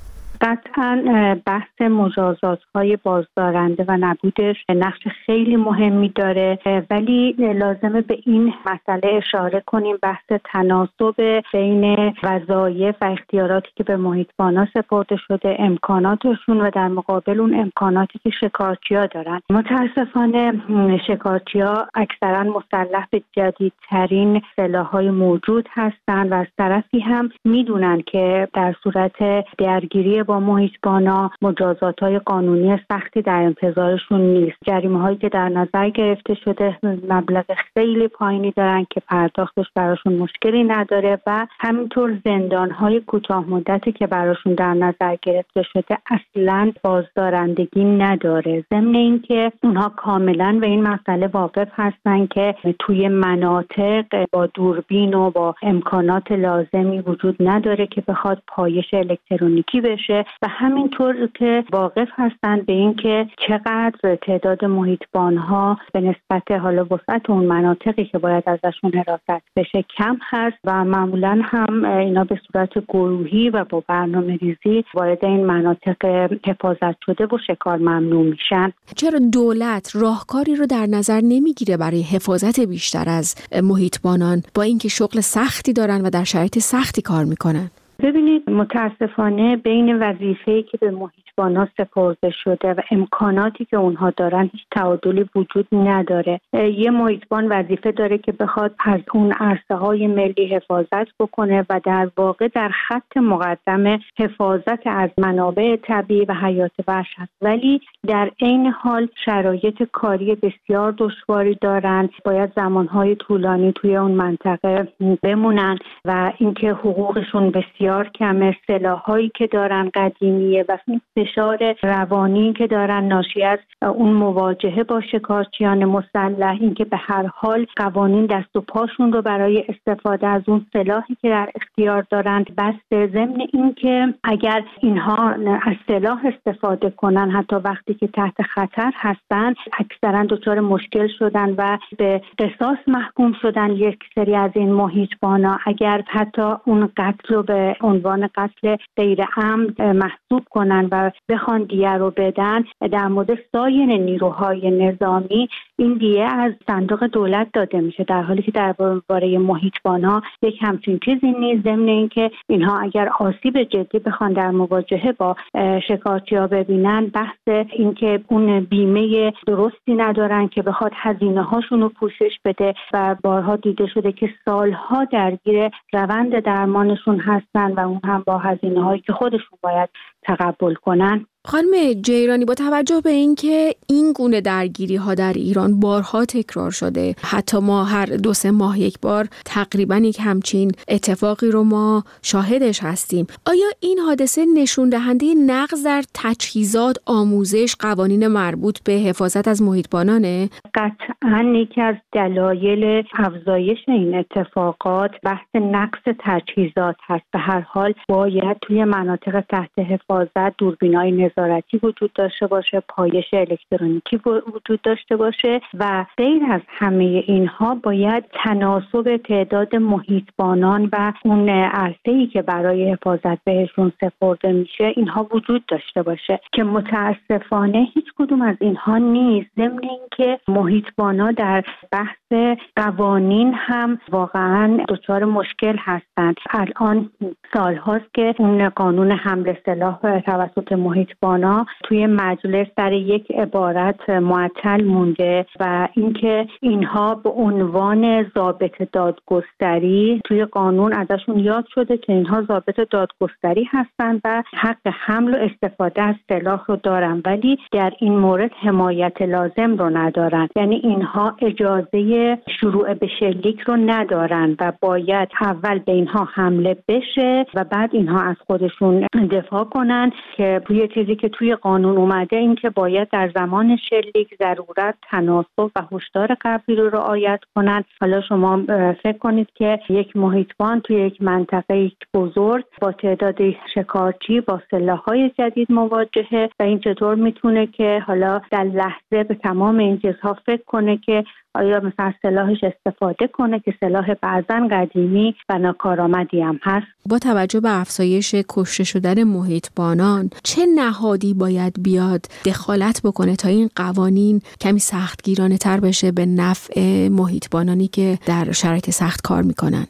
قطعاً بحث مجازات‌های بازدارنده و نبودش نقش خیلی مهمی داره، ولی لازمه به این مسئله اشاره کنیم، بحث تناسب بین وظایف و اختیاراتی که به محیطبانا سپرده شده، امکاناتشون و در مقابل اون امکاناتی که شکارچی‌ها دارن. متاسفانه شکارچی‌ها اکثراً مسلح به جدیدترین سلاح‌های موجود هستن و از طرفی هم میدونن که در صورت درگیری با محیطبانا مجازات‌های قانونی سختی در انتظارشون نیست. جریمه‌هایی که در نظر گرفته شده مبلغ خیلی پایینی دارن که پرداختش براشون مشکلی نداره و همینطور زندان‌های کوتاه مدتی که براشون در نظر گرفته شده اصلاً بازدارندگی نداره. ضمن اینکه اونها کاملاً به این مسئله واقف هستن که توی مناطق با دوربین و با امکانات لازمی وجود نداره که بخواد پایش الکترونیکی بشه و همینطور که واقف هستند به این که چقدر تعداد محیطبان‌ها به نسبت حالا وسعت اون مناطقی که باید ازشون حراست بشه کم هست و معمولاً هم اینا به صورت گروهی و با برنامه‌ریزی وارد این مناطق حفاظت شده و شکار ممنوع میشن. چرا دولت راهکاری رو در نظر نمیگیره برای حفاظت بیشتر از محیطبانان با اینکه شغل سختی دارن و در شرایط سختی کار میکنن؟ ببینید، متاسفانه بین وظیفه‌ای که به محیطبانا سپرده شده و امکاناتی که اونها دارن هیچ تعادلی وجود نداره. یه محیطبان وظیفه داره که بخواد از اون عرصه‌های ملی حفاظت بکنه و در واقع در خط مقدم حفاظت از منابع طبیعی و حیات وحش هست، ولی در عین حال شرایط کاری بسیار دشواری دارن، باید زمانهای طولانی توی اون منطقه بمونن و اینکه حقوقشون بسیار کمه، سلاحایی که دارن قدیمیه و فشار روانی که دارن ناشی از اون مواجهه با شکارچیان مسلح، اینکه به هر حال قوانین دست و پاشون رو برای استفاده از اون سلاحی که در اختیار دارن بسته. ضمن اینکه اگر اینها از سلاح استفاده کنن حتی وقتی که تحت خطر هستن، اکثرا دچار مشکل شدن و به قصاص محکوم شدن یک سری از این محیطبانا. اگر حتی اون قتل رو به عنوان قتل غیر عمد محسوب کنن و بخوان دیه رو بدن، در مورد سایر نیروهای نظامی این دیه از صندوق دولت داده میشه، در حالی که درباره محیطبان‌ها یک همچین چیزی نیست. ضمن اینکه اینها اگر آسیب جدی بخوان در مواجهه با شکارچی‌ها ببینن، بحث اینکه اون بیمه درستی ندارن که بخواد هزینه‌هاشون رو پوشش بده و بارها دیده شده که سالها درگیر روند درمانشون هستن و اون هم با هزینه‌هایی که خودشون باید تقبل کنن. خانم جیرانی، با توجه به اینکه این گونه درگیری ها در ایران بارها تکرار شده، حتی ما هر 2-3 ماه یک بار تقریبا یک همچین اتفاقی رو ما شاهدش هستیم، آیا این حادثه نشون دهنده نقض در تجهیزات، آموزش، قوانین مربوط به حفاظت از محیطبانانه؟ قطعاً یکی از دلایل افزایش این اتفاقات بحث نقص تجهیزات هست. به هر حال باید توی مناطق تحت حفاظت حفاظت دوربینای نظارتی وجود داشته باشه، پایش الکترونیکی وجود داشته باشه و غیر از همه اینها باید تناسب تعداد محیطبانان و اون عرصه‌ای که برای حفاظت بهشون سپرده میشه اینها وجود داشته باشه که متاسفانه هیچ کدوم از اینها نیست. ضمن اینکه محیطبانا در بحث قوانین هم واقعا دچار مشکل هستند. الان سالهاست که اون قانون حمل سلاح توسط محیطبانا توی مجلس در یک عبارت معطل مونده و اینکه اینها به عنوان ضابط دادگستری توی قانون ازشون یاد شده که اینها ضابط دادگستری هستند و حق حمل و استفاده از سلاح رو دارن، ولی در این مورد حمایت لازم رو ندارن. یعنی اینها اجازه شروع به شلیک رو ندارن و باید اول به اینها حمله بشه و بعد اینها از خودشون دفاع کنن که توی چیزی که توی قانون اومده این که باید در زمان شلیک ضرورت، تناسب و هشدار قبلی رو رعایت کنن. حالا شما فکر کنید که یک محیطبان توی یک منطقه بزرگ با تعداد شکارچی با سلاح‌های جدید مواجهه و این چطور میتونه که حالا در لحظه به تمام این چیزها فکر کنه که آیا مثلا سلاحش استفاده کنه که سلاح بعضاً قدیمی و ناکارآمدی هم هست. با توجه به افزایش کشته شدن محیطبانان چه نهادی باید بیاد دخالت بکنه تا این قوانین کمی سختگیرانه تر بشه به نفع محیطبانانی که در شرایط سخت کار میکنن؟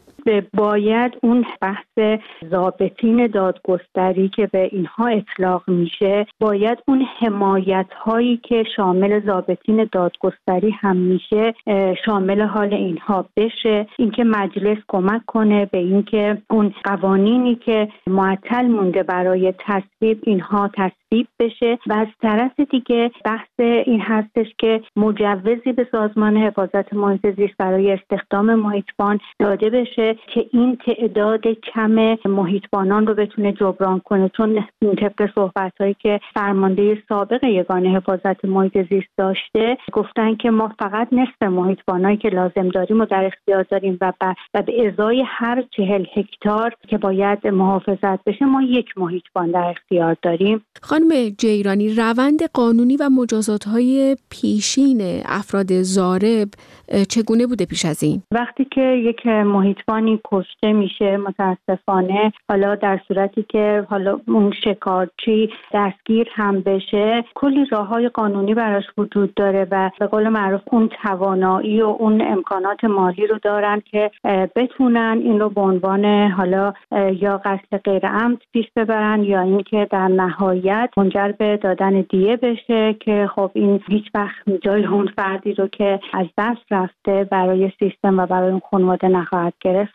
باید اون بحث ضابطین دادگستری که به اینها اطلاق میشه، باید اون حمایت هایی که شامل ضابطین دادگستری هم میشه شامل حال اینها بشه. اینکه مجلس کمک کنه به اینکه اون قوانینی که معطل مونده برای تصویب اینها تصویب بشه و از طرف دیگه بحث این هستش که مجوزی به سازمان حفاظت محیط زیست برای استخدام محیطبان داده بشه که این تعداد کم محیطبانان رو بتونه جبران کنه، چون طبق صحبت‌هایی که فرمانده سابق یگان حفاظت محیط زیست داشته گفتن که ما فقط نصف محیطبانایی که لازم داریم و در اختیار داریم و به ازای هر 40 هکتار که باید محافظت بشه ما یک محیطبان در اختیار داریم. خانم جیرانی، روند قانونی و مجازات‌های پیشین افراد ضارب چگونه بوده پیش از این؟ وقتی که یک محیطبانی کشته میشه متاسفانه، حالا در صورتی که حالا اون شکارچی دستگیر هم بشه، کلی راههای قانونی براش وجود داره و به قول معروف اون توانایی و اون امکانات مالی رو دارن که بتونن این رو به عنوان حالا یا قتل غیر عمد پیش ببرن یا اینکه در نهایت منجر به دادن دیه بشه که خب این هیچ وقت جای اون فردی رو که از دست رفته برای سیستم و برای اون خانواده نخواهد گرفت.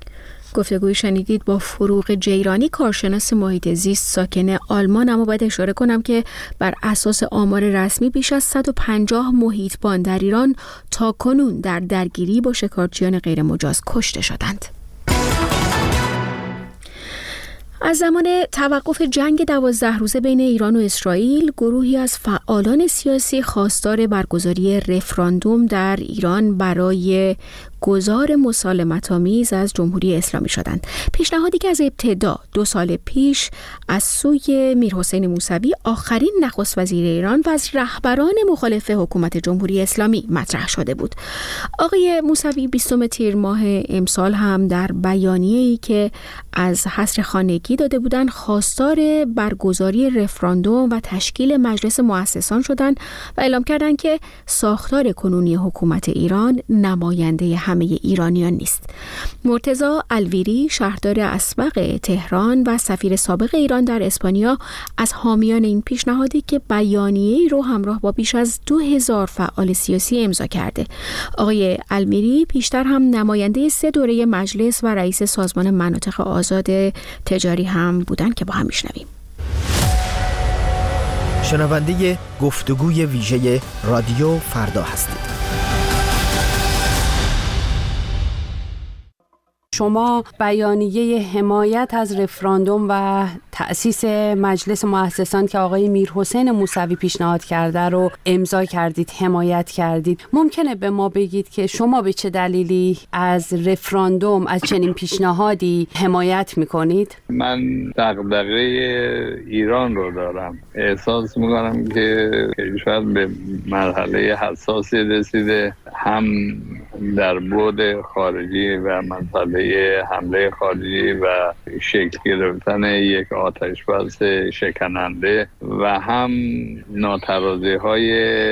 گفتگوی شنیدید با فروغ جیرانی، کارشناس محیط زیست ساکن آلمان. اما باید اشاره کنم که بر اساس آمار رسمی بیش از 150 محیطبان در ایران تا کنون در درگیری با شکارچیان غیر مجاز کشته شدند. از زمان توقف جنگ 12 روزه بین ایران و اسرائیل، گروهی از فعالان سیاسی خواستار برگزاری رفراندوم در ایران برای گذار مسالمت‌آمیز از جمهوری اسلامی شدند. پیشنهادی که از ابتدا 2 سال پیش از سوی میرحسین موسوی، آخرین نخست وزیر ایران و از رهبران مخالف حکومت جمهوری اسلامی مطرح شده بود. آقای موسوی 20 تیر ماه امسال هم در بیانیه‌ای که از حصر خانگی داده بودند خواستار برگزاری رفراندوم و تشکیل مجلس مؤسسان شدند و اعلام کردند که ساختار کنونی حکومت ایران نماینده همه ایرانیان نیست. مرتضی الویری، شهردار اسبق تهران و سفیر سابق ایران در اسپانیا، از حامیان این پیشنهادی که بیانیه‌ای رو همراه با بیش از 2000 فعال سیاسی امضا کرده. آقای الویری پیشتر هم نماینده 3 دوره مجلس و رئیس سازمان مناطق آزاد تجاری هم بودن که با هم میشنویم. شنونده گفتگوی ویژه رادیو فردا هستید. شما بیانیه حمایت از رفراندوم و تأسیس مجلس مؤسسان که آقای میرحسین موسوی پیشنهاد کرده رو امضا کردید، حمایت کردید. ممکنه به ما بگید که شما به چه دلیلی از رفراندوم، از چنین پیشنهادی حمایت میکنید؟ من دغدغه ایران رو دارم. احساس میکنم که کشور به مرحله حساسی رسیده، هم در بعد خارجی و مسئله حمله خارجی و شکل گرفتن یک آتشبس شکننده و هم ناترازی‌های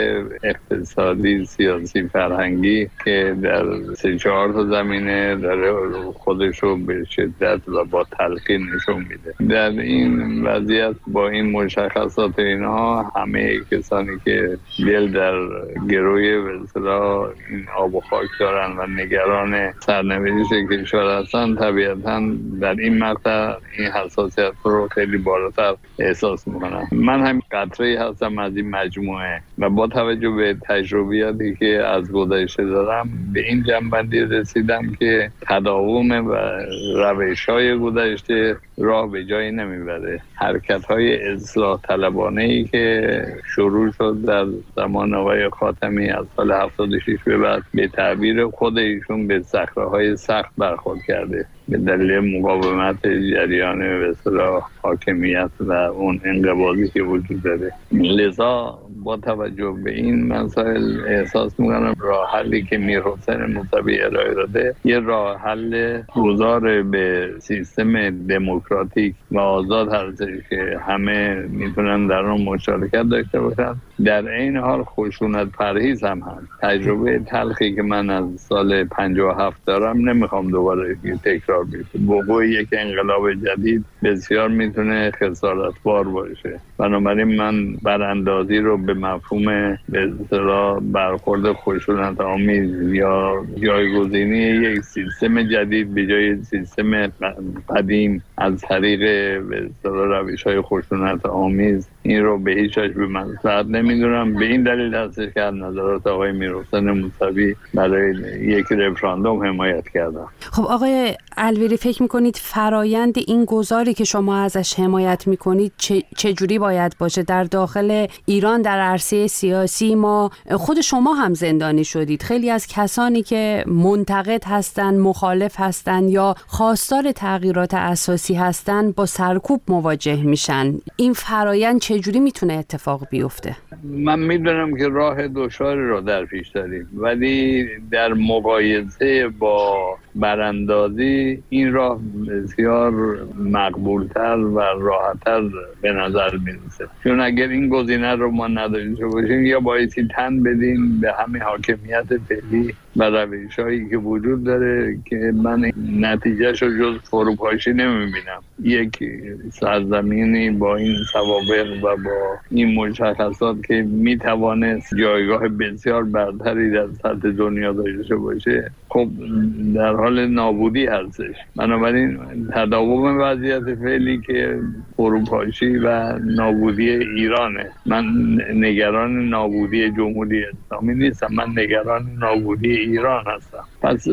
اقتصادی، سیاسی، فرهنگی که در 3-4 تا زمینه داره خودش رو به شدت و با تلقی نشون میده. در این وضعیت با این مشخصات اینها همه کسانی که دل در گروی به اصطلاح این آب و خاک دارن و نگران سرنوشت کشور هستن طبیعتاً در این مقطع این حساسیت رو خیلی بالاتر احساس میکنم. من هم قطره‌ای هستم از این مجموعه و با توجه به تجربیاتی که از گذشته دارم به این جنبندی رسیدم که تداوم و روش‌های گذشته راه به جایی نمیبره. حرکت‌های اصلاح طلبانه‌ای که شروع شد در زمان آقای خاتمی از سال 76 به بعد به تعبیر خود ایشون به صخره‌های سخت برخورد کرده به دلیل مقاومت جریان به اصطلاح حاکمیت و اون انقباضی که وجود داره. لذا با توجه به این مسائل احساس می‌کنم راه حلی که میرحسین موسوی ارائه داده یه راه حل گذار به سیستم دموکراتیک و آزاد هستش که همه میتونن در اون مشارکت داشته باشن. در این حال خشونت پرهیز هم هست. تجربه تلخی که من از سال 57 دارم نمیخوام دوباره تکرار بشه. وقوع یک انقلاب جدید بسیار میتونه خسارتبار باشه. بنابراین من براندازی رو به مفهوم به اصطلاح برخورد خشونت آمیز یا جایگزینی یک سیستم جدید به جای سیستم قدیم از طریق به اصطلاح روش‌های خشونت آمیز، این رو به هیچ وجه به مصلحت نمیدونم. به این دلیل هستش که از نظرات آقای میرحسین موسوی برای یک رفراندوم حمایت کردم. خب آقای الویری، فکر میکنید فرایند این گذاری که شما ازش حمایت میکنید چجوری باید باشه؟ در داخل ایران در عرصه سیاسی ما خود شما هم زندانی شدید. خیلی از کسانی که منتقد هستن، مخالف هستن یا خواستار تغییرات اساسی هستن با سرکوب مواجه میشن. این فرایند چجوری میتونه اتفاق بیفته؟ من میدونم که راه دشواری رو در پیش داریم، ولی در مقایسه با براندازی این راه بسیار مقبولتر و راحتر به نظر میرسه. چون اگر این گزینه رو ما نداشته باشیم یا بایستی تن بدیم به همین حاکمیت فعلی و روش‌هایی که وجود داره که من نتیجهش رو جز فروپاشی نمیبینم. یک سرزمینی با این سوابق و با این مشخصات که میتوانست جایگاه بسیار برتری در سطح دنیا داشته باشه خب در حال نابودی هستش. بنابراین تداوم وضعیت فعلی که فروپاشی و نابودی ایرانه. من نگران نابودی جمهوری اسلامی نیستم، من نگران نابودی ایران هستم. پس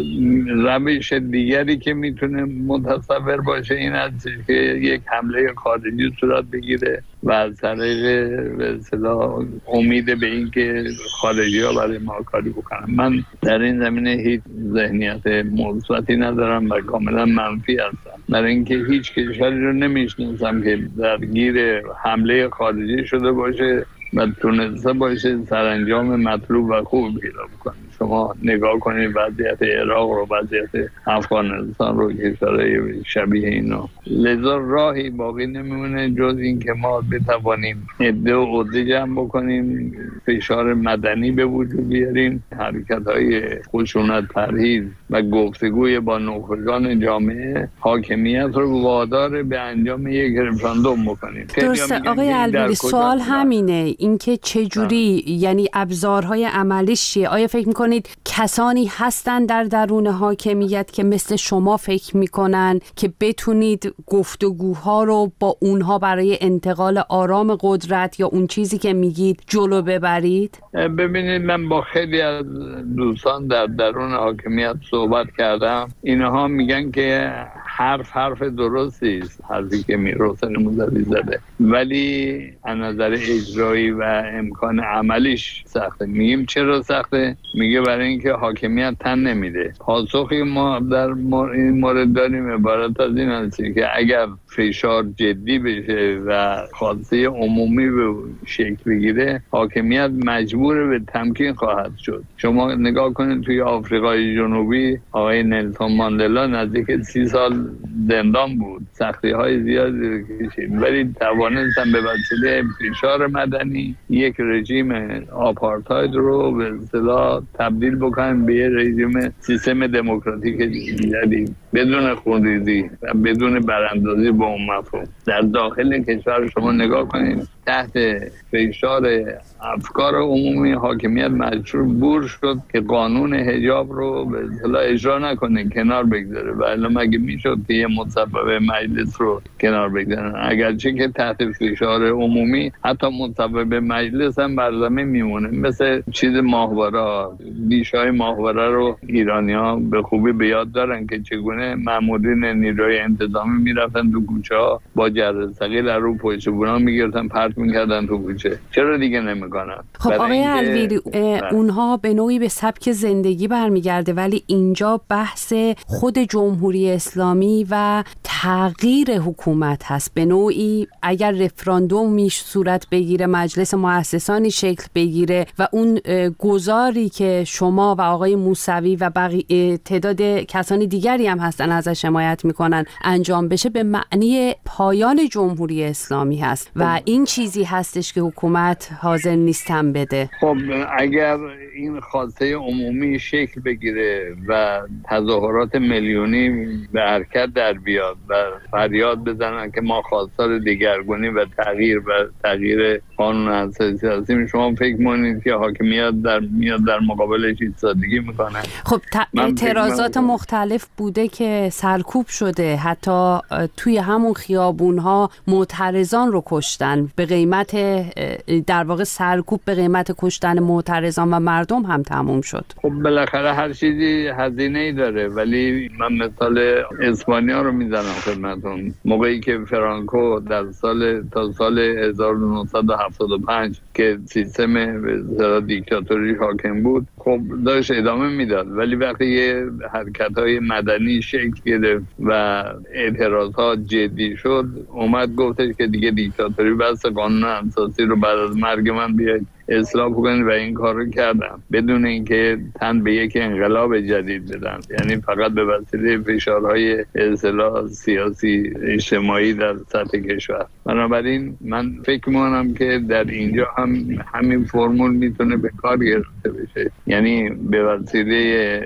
روش دیگری که میتونه متصور باشه این است که یک حمله خارجی صورت بگیره و از طریق به اصطلاح امید به این که خارجی‌ها برای ما کاری بکنن. من در این زمینه هیچ ذهنیت مثبتی ندارم و کاملا منفی هستم. برای اینکه هیچ کشوری رو نمیشناسم که درگیر حمله خارجی شده باشه و تونسته باشه سرانجام مطلوب و خوب پیدا بکنه. شما نگاه کنید وضعیت عراق رو، وضعیت افغانستان رو، کشورهای شبیه اینا. لذا راهی باقی نمیمونه جز این که ما بتوانیم عده و عده جمع بکنیم، فشار مدنی به وجود بیاریم، حرکت‌های خشونت پرهیز و گفتگوی با نخبگان جامعه حاکمیت رو وادار به انجام یک رفراندوم بکنیم. درسته آقای الویری، سوال همینه، اینکه چجوری یعنی ابزارهای عملیش چیه؟ آیا فکر می‌کنید میکنید کسانی هستن در درون حاکمیت که مثل شما فکر میکنن که بتونید گفتگوها رو با اونها برای انتقال آرام قدرت یا اون چیزی که میگید جلو ببرید؟ ببینید، من با خیلی از دوستان در درون حاکمیت صحبت کردم. اینها میگن که حرف درستی است، حرفی که حسین موسوی زده، ولی از نظر اجرایی و امکان عملیش سخته. میگیم چرا سخته؟ میگه برای اینکه حاکمیت تن نمیده. پاسخی ما در این مورد داریم عبارت از این است که اگر فشار جدی بشه و خواسته عمومی به شکل بگیره، حاکمیت مجبور به تمکین خواهد شد. شما نگاه کنید توی آفریقای جنوبی آقای نلسون ماندلا نزدیک 30 سال زندان بود، سختی‌های زیادی کشید، ولی توانستن به وسیله فشار مدنی یک رژیم آپارتاید رو به اصطلاح تبدیل بکنن به یک رژیم سیستم دموکراتیک جدید بدون خونریزی و بدون براندازی به اون مفهوم. در داخل کشور شما نگاه کنید، تحت فشار افکار عمومی حاکمیت مجبور شد که قانون حجاب رو به اصطلاح اجرا نکنه، کنار بگذاره. ولی مگه میشد که یه مصوبه مجلس رو کنار بگذارن؟ اگرچه که تحت فشار عمومی حتی مصوبه مجلس هم بر زمین میمونه. مثل چیز ماهواره، بیشای ماهواره رو ایرانی‌ها به خوبی به یاد دارن که چگونه مامورین نیروی انتظامی میرفتن تو کوچه ها با جرثقیل ثقیل رو پشت بونا میگرفتن پرت میکردن تو کوچه. چرا دیگه نمیکنن؟ خب آقای الویری، اونها به نوعی به سبک زندگی برمیگرده، ولی اینجا بحث خود جمهوری اسلامی و تغییر حکومت هست. به نوعی اگر رفراندومی صورت بگیره، مجلس مؤسسانی شکل بگیره و اون گزاری که شما و آقای موسوی و بقیه تعداد کسانی دیگری هم هستن ازش حمایت میکنن انجام بشه، به معنی پایان جمهوری اسلامی هست و این چیزی هستش که حکومت حاضر نیستن بده. خب اگر این خواسته عمومی شکل بگیره و تظاهرات میلیونی به حرکت در بیاد و فریاد بزنن که ما خواستار دگرگونی و تغییر قانون اساسی هستیم، شما فکر می‌کنید که حاکمیت میاد در مقابلش ایستادگی میکنه؟ خب اعتراضات مختلف بوده که سرکوب شده، حتی توی همون خیابون‌ها معترضان رو کشتن، به قیمت در واقع سرکوب به قیمت کشتن معترضان و مردم هم تموم شد. خب بالاخره هر چیزی هزینه‌ای داره، ولی من مثال اسپانیا رو میزنم خدمتتون. موقعی که فرانکو در تا سال 1975 که سیستم دیکتاتوری حاکم بود، خب داشت ادامه میداد، ولی وقتی یه حرکت‌های مدنی شکل گرفت و اعتراضات جدی شد، اومد گفتش که دیگه دیکتاتوری بس، قانون اساسی رو بعد از مرگ من بیاید اصلاح کنن و این کار رو کردم بدون اینکه تن به یک انقلاب جدید بدن، یعنی فقط به وسیله فشارهای اصلاح سیاسی اجتماعی در سطح کشور. بنابراین من فکر می‌کنم که در اینجا هم همین فرمول میتونه به کار گرفته بشه، یعنی به وسیله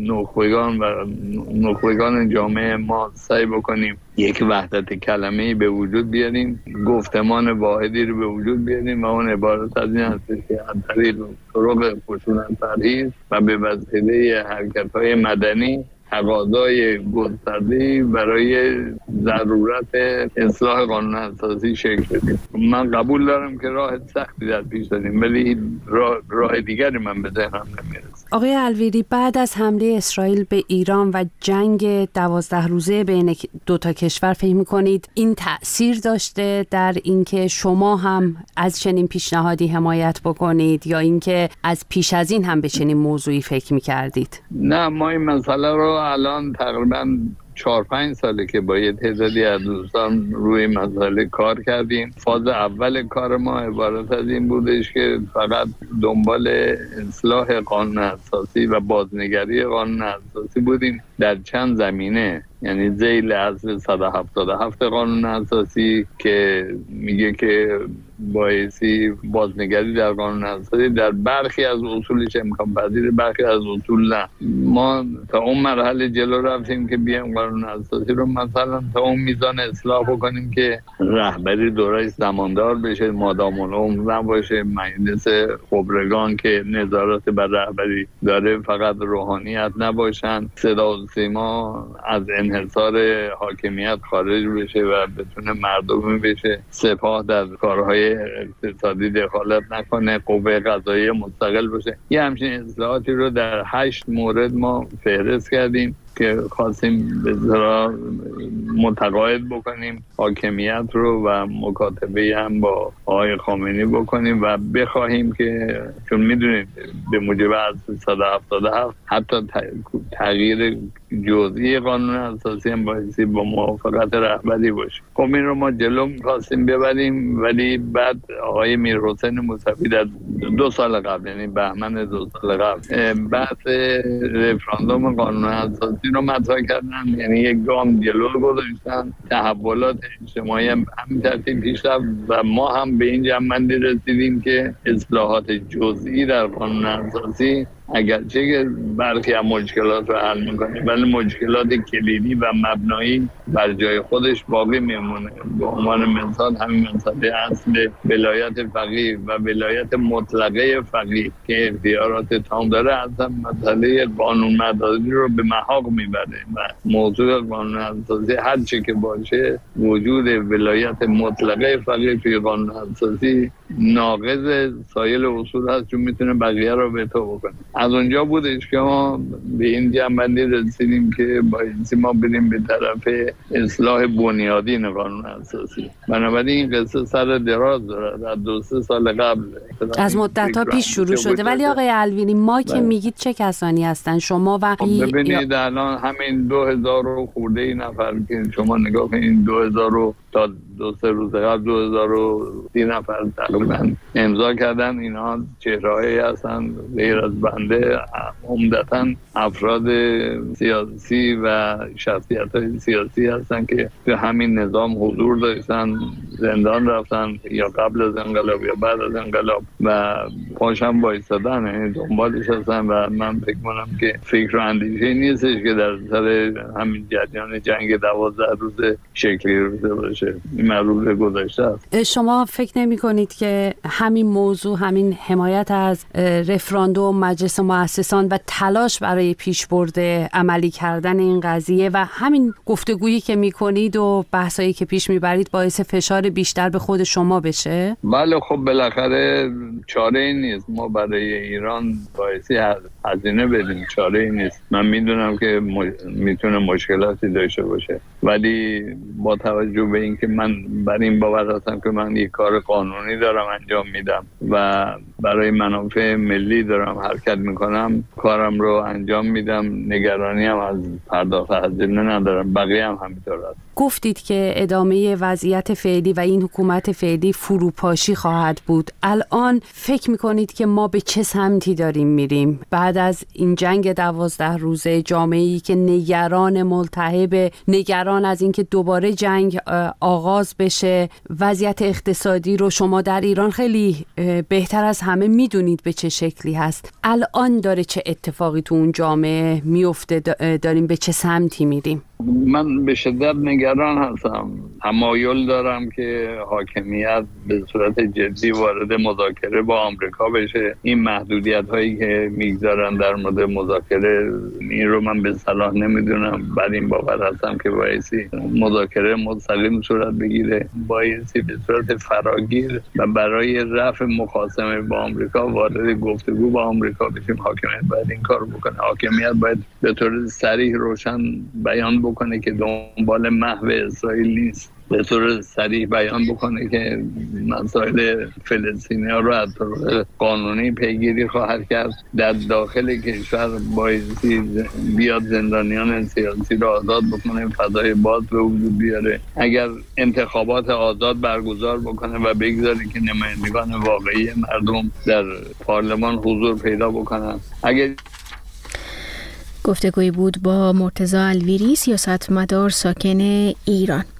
نخبگان جامعه ما سعی بکنیم یک وحدت کلمه‌ای به وجود بیاریم، گفتمان واحدی رو به وجود بیاریم و اون عبارت از این هست که از طریق طرق خشونت پرهیز و به وسیله حرکت‌های مدنی تقاضای گسترده‌ای برای ضرورت اصلاح قانون اساسی شکل بدیم. من قبول دارم که راه سختی در پیش داریم، ولی راه دیگری من به ذهنم نمیرسه. آقای الویری، بعد از حمله اسرائیل به ایران و جنگ 12 روزه بین دو تا کشور، فکر می‌کنید این تأثیر داشته در اینکه شما هم از چنین پیشنهادی حمایت بکنید یا اینکه از پیش از این هم به چنین موضوعی فکر می‌کردید؟ نه، ما این مسئله رو الان تقریباً 4-5 ساله که با یه تعدادی از دوستان روی مسئله کار کردیم. فاز اول کار ما عبارت از این بودش که فقط دنبال اصلاح قانون اساسی و بازنگری قانون اساسی بودیم در چند زمینه، یعنی ذیل اصل 177 قانون اساسی که میگه که بایستی بازنگری در قانون اساسی در برخی از اصولش امکان پذیر، برخی از اصول نه. ما تا اون مرحله جلو رفتیم که بیایم قانون اساسی رو مثلا تا اون میزان اصلاح بکنیم که رهبری دورای زماندار بشه، مادام العمر نباشه، مجلس خبرگان که نظارت بر رهبری داره فقط روحانیت نباشن، صدا و سیما از انحصار حاکمیت خارج بشه و بتونه مردمی بشه، سپاه در کارهای اقتصادی دخالت نکنه، قوه قضاییه مستقل بشه. یه همچین اصلاحاتی رو در 8 مورد ما فهرست کردیم که خواستیم به ذرا متقاعد بکنیم حاکمیت رو و مکاتبه هم با آقای خامنه‌ای بکنیم و بخواهیم که چون میدونید به موجب از 177 حتی تغییر جزئی قانون اساسی هم بایستی با موافقت رهبری باشه. خب این رو ما جلو می‌خواستیم ببریم، ولی بعد آقای میرحسین موسوی در 2 سال قبل، یعنی بهمن 2 سال قبل، بحث رفراندوم قانون اساسی رو مطرح کردن، یعنی یک گام جلو گذاشتن. تحولات اجتماعی هم همین ترتیب پیش رفت و ما هم به این جمع‌بندی رسیدیم که اصلاحات جزئی در قانون اساسی اگرچه که برخی از مشکلات رو حل میکنه ولی مشکلات کلیدی و مبنایی بر جای خودش باقی میمونه. به عنوان مثال همین مسئله اصل ولایت فقیه و ولایت مطلقه فقیه که اختیارات تام داره، اصلا مسئله قانون مداری رو به محاق میبره و موضوع قانون اساسی هر چه که باشه وجود ولایت مطلقه فقیه توی قانون اساسی ناقض سایر اصول هست چون میتونه بقیه رو به تو بکنه. از اونجا بودش که ما به این جنبندی رسیدیم که باید ما بریم به طرف اصلاح بنیادین قانون اساسی. بنابراین این قصه سر دراز داره، در 2-3 سال قبل از مدت‌ها پیش شروع شده. ولی آقای الویری ما که میگید چه کسانی هستن شما و ببینید الان همین 2000 خورده نفر که شما نگاه کنید 2000 تا 2-3 روز قبل 2030 نفر تقریبا امضا کردن. اینا چهره‌هایی هستن غیر از بنده، عمدتاً افراد سیاسی و شخصیت‌های سیاسی هستن که به همین نظام حضور داشتن، زندان رفتن یا قبل از انقلاب یا بعد از انقلاب و پاشم بایستادن، یعنی دنبالش هستن و من فکر کنم که فکر و اندیشه نیستش که در سر همین جریان جنگ 12 روز شکلی روزه باشه. این معروف گذشته است. شما فکر نمی کنید که همین موضوع، همین حمایت از رفراندوم مجلس مؤسسان و تلاش برای پیشبرد عملی کردن این قضیه و همین گفتگویی که می کنید و بحثایی که پیش میبرید باعث فشار بیشتر به خود شما بشه؟ بله خب بالاخره چاره ای نیست. ما برای ایران باعثی هزینه بدیم، چاره ای نیست. من میدونم که میتونه مشکلاتی داشته باشه ولی با توجه به اینکه من بر این باور هستم که من یک کار قانونی دارم انجام میدم و برای منافع ملی دارم حرکت میکنم، کارم رو انجام میدم، نگرانی هم از پرداخت هزینه ندارم. بقیه هم همینطور است. گفتید که ادامه وضعیت فعلی و این حکومت فعلی فروپاشی خواهد بود. الان فکر میکنید که ما به چه سمتی داریم میریم بعد از این جنگ 12 روزه؟ جامعه‌ای که نگران، ملتهب، نگران از اینکه دوباره جنگ آغاز بشه. وضعیت اقتصادی رو شما در ایران خیلی بهتر از همه میدونید به چه شکلی هست. الان داره چه اتفاقی تو اون جامعه میفته؟ داریم به چه سمتی میریم؟ من به شدت نگران هستم. تمایل دارم که حاکمیت به صورت جدی وارد مذاکره با آمریکا بشه. این محدودیت هایی که میگذارن در مورد مذاکره، این رو من به صلاح نمیدونم. بعد این باور هستم که بایستی مذاکره مستقیم صورت بگیره، بایستی به صورت فراگیر و برای رفع مخاصمه با آمریکا وارد گفتگو با آمریکا بشیم. حاکمیت باید این کار بکنه. حاکمیت باید به طور صریح روشن بیان بکنه که دنبال محو اسرائیل نیست. به طور صریح بیان بکنه که مسائل فلسطینی‌ها رو از طریق قانونی پیگیری خواهد کرد. در داخل کشور بایستی بیاد زندانیان سیاسی رو آزاد بکنه، فضای باز به وجود بیاره. اگر انتخابات آزاد برگزار بکنه و بگذاره که نمایندگان واقعی مردم در پارلمان حضور پیدا بکنن. اگر گفتگویی بود با مرتضی الویری، سیاستمدار ساکن ایران.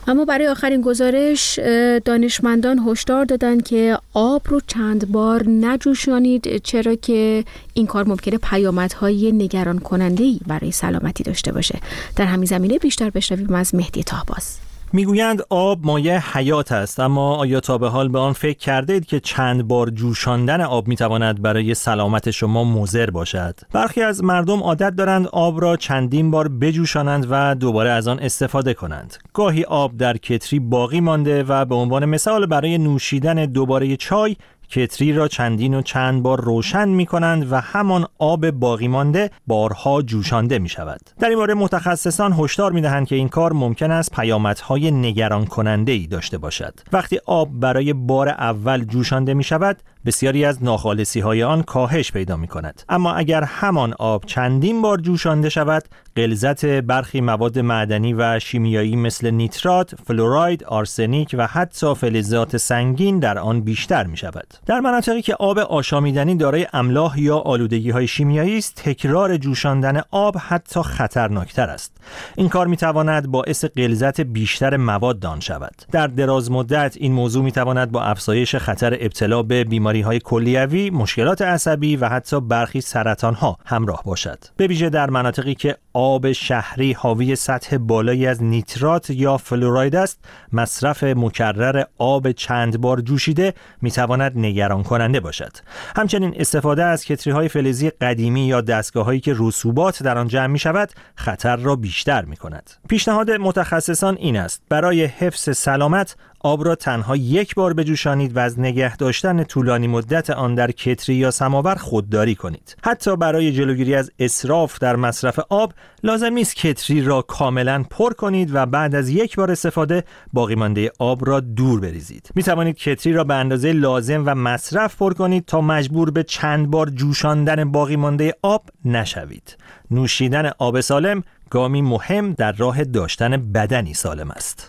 اما برای آخرین گزارش دانشمندان هشدار دادند که آب رو چند بار نجوشانید، چرا که این کار ممکنه پیامدهای نگران کننده‌ای برای سلامتی داشته باشه. در همین زمینه بیشتر بشنویم از مهدی طهباز. میگویند آب مایه حیات است، اما آیا تا به حال به آن فکر کرده اید که چند بار جوشاندن آب میتواند برای سلامت شما مضر باشد؟ برخی از مردم عادت دارند آب را چندین بار بجوشانند و دوباره از آن استفاده کنند. گاهی آب در کتری باقی مانده و به عنوان مثال برای نوشیدن دوباره چای کتری را چندین و چند بار روشن می کنند و همان آب باقی مانده بارها جوشانده می شود. در این باره متخصصان هشدار می دهند که این کار ممکن است پیامدهای نگران کننده ای داشته باشد. وقتی آب برای بار اول جوشانده می شود، بسیاری از ناخالصی های آن کاهش پیدا می کند. اما اگر همان آب چندین بار جوشانده شود، غلظت برخی مواد معدنی و شیمیایی مثل نیترات، فلوراید، آرسنیک و حتی فلزات سنگین در آن بیشتر می شود. در مناطقی که آب آشامیدنی دارای املاح یا آلودگی‌های شیمیایی است، تکرار جوشاندن آب حتی خطرناکتر است. این کار می تواند باعث غلظت بیشتر مواد آن شود. در دراز مدت این موضوع می تواند با افزایش خطر ابتلا به بیماری‌های کلیوی، مشکلات عصبی و حتی برخی سرطان‌ها همراه باشد. به ویژه در مناطقی که آب شهری حاوی سطح بالایی از نیترات یا فلوراید است، مصرف مکرر آب چند بار جوشیده میتواند نگران کننده باشد. همچنین استفاده از کتری‌های فلزی قدیمی یا دستگاه‌هایی که رسوبات در آن جمع می‌شود، خطر را بیشتر می‌کند. پیشنهاد متخصصان این است: برای حفظ سلامت آب را تنها یک بار بجوشانید و از نگه داشتن طولانی مدت آن در کتری یا سماور خودداری کنید. حتی برای جلوگیری از اسراف در مصرف آب لازم نیست کتری را کاملا پر کنید و بعد از یک بار استفاده باقی مانده آب را دور بریزید. می توانید کتری را به اندازه لازم و مصرف پر کنید تا مجبور به چند بار جوشاندن باقی مانده آب نشوید. نوشیدن آب سالم گامی مهم در راه داشتن بدنی سالم است.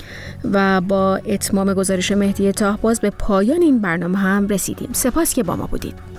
و با اتمام گزارش مهدی طهباز به پایان این برنامه هم رسیدیم. سپاس که با ما بودید.